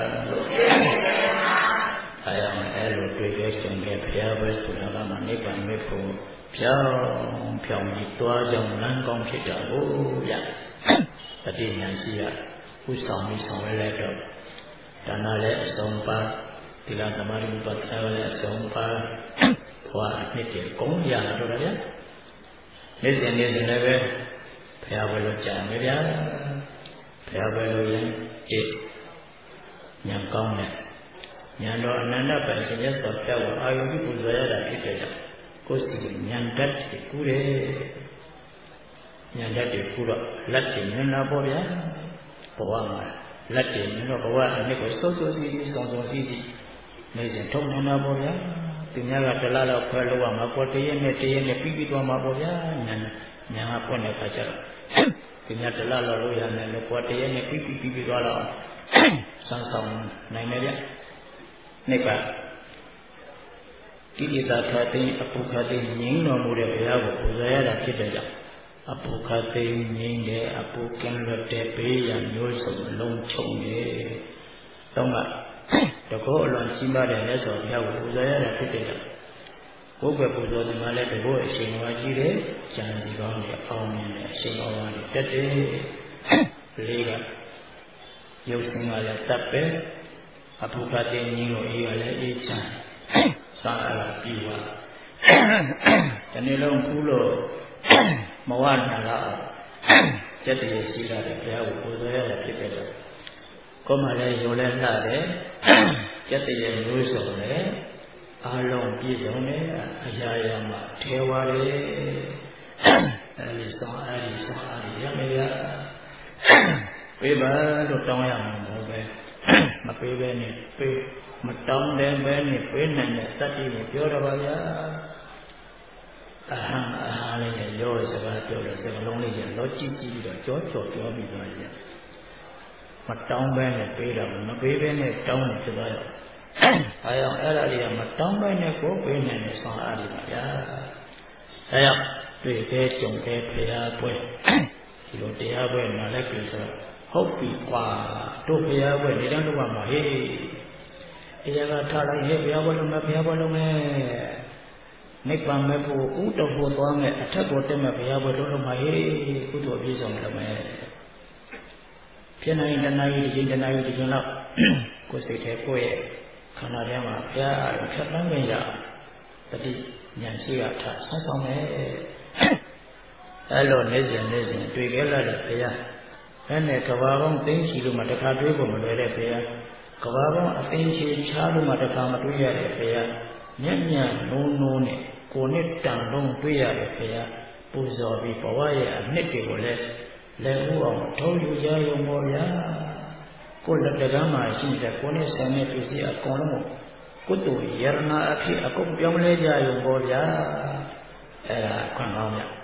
Speaker 1: အဲအောင်အဲ့လိုတွေ့ခဲ့ကြုံခဲ့ဘုရားပွဲဆိုတာကမှနိဗ္ဗာန်မေဖို့ဖြောင်းဖြောင်းပြီးတွားကြောင်းလမ်းကောင်းဖြစ်တာဟုတ်ဗျတတိယဉာဏ်ရှိရဥဆောင်ပြီးဆောင်ရလိုက်တော့ဒါနလည်းအဆုံးပါသီလသမာဓိဥပဒ်ဆောင်လည်းအဆုံးပါဘဝအနှစ်တည်းကုန်းရတော့တယ်ဗျနေ့စဉ်နေ့စဉ်လည်းပဲဘုရားပွဲလို့ကြာမယ်ဗျာဘုရားပွဲလို့ရင်အေးဉာဏ်ကောင်းတဲ့ဉာဏ်တော်အနန္တပိုင်ရှင်ရဲ့ဆောပြကိုအာယုပြုပူဇော်ရတာဖြစ်တဲ့ကြောင့်ကိုယ်စီဉာဏ်တတ်ကိုကူးတယ်ဉာဏ်တတ်ကိုကူးတော့လက်တင်ဉာဏ်လာပေါ့ဗျာဘဝမှာလက်တင်ဉာဏ်တော့ဘဝအနှစ်ကိုစိုးစိုးစီးစီးဆောင်ဆောင်စီးစီးနေစဉ်ထုံထုံလာပေါ့ဗျာသူများကတလားတော့ခွဲလို့ရမှာပေါ်တရနဲ့တရနဲ့ပြီးပြီးသွားမှာပေါ့ဗျာဉာဏ်ဉာဏ်ကပွင့်တဲ့အခါကျတော့သူများတလားတော့လို့ရမယ်လို့ပေါ်တရနဲ့ပြီးပြီးပြီးပြီးသွားတော့စမ်းဆောင်နိုင်မယ်ဗျနိဗ္ဗာန်ကိလေသာခတ်သိအပုခတ်သိငြိမ်းတော်မူတဲ့ဘုရားကိုပူဇော်ရတာဖြစ်တဲ့ကြောင့်အပုခတ်သိငြိမ်းတဲ့အပုကင်းလွတ်တဲ့ဘေးရန်မျိုးစုံလုံးချုံတယ်တောင်းကတကောအလွန်ကြီးမားတဲ့လက်တော်ဘုရားကိုပူဇော်ရတာဖြစ်တဲ့ကြောင့်ဘုရားပူဇော်တယ်မှာလည်းတကောအရှင်ဝါကြီးတဲ့ဉာဏ်စီကောင်းတဲ့အောင်မြင်တဲ့အရှင်တော်ဝါကြီးတက်တယ်လေးကရုပ်စင်ကလည်းတပ်ပဲအပုခတ်သိငြိမ်းလို့အေးကလည်းအေးချမ်းစာရပြီးပါဒီနေ့လုံးဖူးလို့မဝနာလားကျက်တည်းရှိလာတဲ့ဘုရားကိုပူဇော်ရတာဖြစ်တဲ့တော့ကိုယ်မှလည်းယုံလဲလှတယ်ကျက်တည်းမျိုးစုံတယ်အားလုံးပြည့်စုံတယ်အရာရာမှာထဲဝါတယ်အဲဒီဆောင်အဲဒီဆောင်အဲဒီရမယ်ရပြေးပါလို့တောင်းရမှာမဟုတ်ပဲမပေးပဲနဲ့ပေးမတောင်းတဲ့ပဲနဲ့ပေးနိုင်တဲ့တတိကိုပြောတော့ပါဗျာအဟံအဟာလေးနဲ့ရောစကားပြောလို့စကားလုံးလေးကျတော့ကြည့်ကြည့်ပြီးတော့ကြောကြောပြောပြီးသွားတယ်မတောင်းပဲနဲ့ပေးတော့မပေးပဲနဲ့တောင်းနေဖြစ်သွားရောအဲအောင်အဲ့ဒါလေးကမတောင်းပဲနဲ့ကိုပေးနိုင်တဲ့ဆောင်အားလေးပါဗျာအဲအောင်တွေ့ခဲ့ကြုံခဲ့ဖရာပွဲဒီလိုတရားပွဲမှာလည်းပြီဆိုဟုတ်ပြီကွာတို့ဘုရားပွဲနေတော့တော့မှာဟေးအရာကထားလိုက်ဟဲ့ဘုရားပွဲလုံးမဲ့ဘုရားပွဲလုံးမဲ့နိဗ္ဗာန်မဲ့ဖို့ဥတော်ဖို့သွားမဲ့အထက်ကိုတက်မဲ့ဘုရားပွဲလုံးလုံးမှာဟေးကုသိုလ်ပြည့်စုံတယ်မဲ့ဖြစ်နိုင်တဏှာကြီးဒီချိန်တဏှာကြီးဒီချိန်တော့ကိုယ်စိတ်ထဲကိုယ့်ရဲ့ခန္ဓာထဲမှာဘုရားအားဖြတ်သန်းကြရတတိဉာဏ်ရှိရထဆောင်းဆောင်မဲ့အဲ့လိုနေစဉ်နေစဉ်တွေ့ခဲ့လာတဲ့ဘုရားအဲ့နဲ့ကဘာပေါင်းသိချီလို့မှတခါတွေးဖို့မလွယ်တဲ့ဘုရားကဘာပေါင်းအသိချီချားလို့မှတခါမတွေးရတဲ့ဘုရားမျက်မျက်နိုးနိုးနဲ့ကိုယ်နဲ့တန်လုံးတွေးရတဲ့ဘုရားပူဇော်ပြီးဘဝရဲ့အနှစ်တွေကိုလည်းလက်ဦးအောင်ထုံးယူရရုံပေါ်ဗျာကိုယ်လက်တကမ်းမှာရှိတဲ့ကိုယ်နဲ့ဆံတဲ့ပစ္စည်းအကုန်လုံးကိုကုသိုလ်ယရနာအဖြစ်အကုန်ပြောင်းလဲကြရုံပေါ်ဗျာအဲ့ဒါခွင့်ကောင်းမြတ်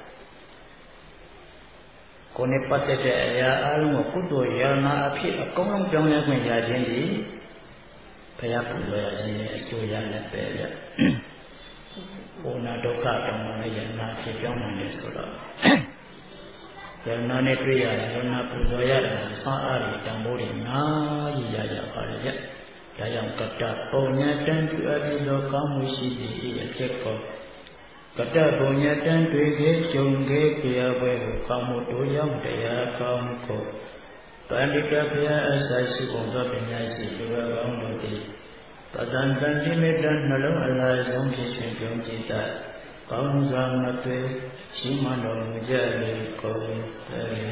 Speaker 1: ကိုယ်နဲ့ပတ်သက်တဲ့အရာအလုံးကိုကုသိုလ်ယရနာအဖြစ်အကုန်လုံးပြောင်းလဲခွင့်ရခြင်းဒီဘုရားပူဇော်ရခြင်းရဲ့အကျိုးရလည်းပဲဗျဘုနာဒုက္ခတောင်းမှလည်းယရနာဖြစ်ပြောင်းနိုင်တယ်ဆိုတော့ယရနာနဲ့တွေ့ရတယ်ယရနာပူဇော်ရတာဆောင်းအားတွေတန်ဖိုးတွေနားကြီးရကြပါလေဗျဒါကြောင့်ကတ္တပုံညာတန်ပြုအပ်ပြီးသောကောင်းမှုရှိသည့်အချက်ကိုကတ္တပုံညာတန်တွေ့ခဲ့ကြုံခဲ့ကြပွဲကိုကောင်းမှုတို့ကြောင့်တရားကောင်းကိုပန္တိကဘုရားအစာရှိပုံသောပညာရှိလူတော်ကောင်းတို့သည်ပဒံတန်တိမေတ္တနှလုံးအလားဆုံးဖြစ်ရှင်ပြုံးကြည်တတ်ကောင်းစွာမသွေရှိမှတော်မူကြလေကုန်သတ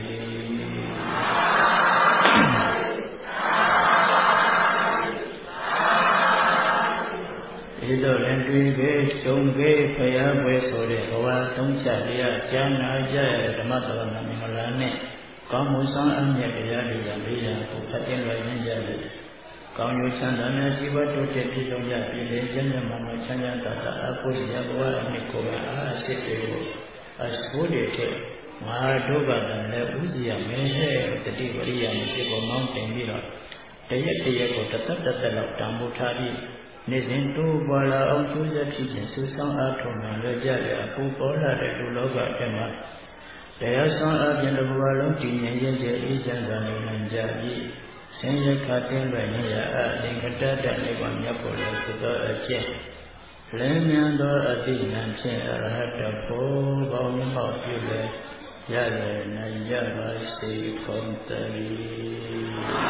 Speaker 1: ည်းဤသို့လည်းတွေ့ခဲ့ကြုံခဲ့ဖရာပွဲဆိုတဲ့ဘဝသုံးချက်တရားကြားနာကြရဓမ္မတော်နာမင်္ဂလာနဲ့ကောင်းမှုဆောင်အမြတ်တရားတွေကလေးရာကိုဖတ်တင်လွယ်ရင်းကြလေကောင်းကျိုးချမ်းသာနဲ့ရှိဘတိုးတက်ပြည့်စုံကြပြည်လေကျမ်းမြတ်မှာချမ်းသာတတ်အဖို့ရဘဝအနှစ်ကိုအားအစစ်တွေကိုအဆိုးတွေထက်ငါတို့ကလည်းဥစီရမင်းရဲ့တတိဝရိယမရှိပေါ်မောင်းတင်ပြီးတော့တရက်တရက်ကိုတသက်တသက်လောက်တံမိုးထားပြီးနေစဉ်တိုးပွားလာအောင်ကျိုးရဖြစ်ခြင်းစူးစောင်းအားထုတ်မှလည်းကြရအပူပေါ်လာတဲ့လူလောကထဲမှာတရားဆောင်အပြင်တစ်ဘဝလုံးတည်ငြိမ်ရခြင်းအေးချမ်းစွာနေနိုင်ကြ၏ဆင်းရဲခတ်တဲ့ပဲနေရအသင်္ကတတနိဗ္ဗာန်မြတ်ဖို့လည်းသိသောအချက်လင်းမြန်သောအတိဉာဏ်ဖြင့်အရဟတဖို့ပေါင်းမောက်ပြုလေရလည်းနိုင်ရပါစေကုန်သတည်း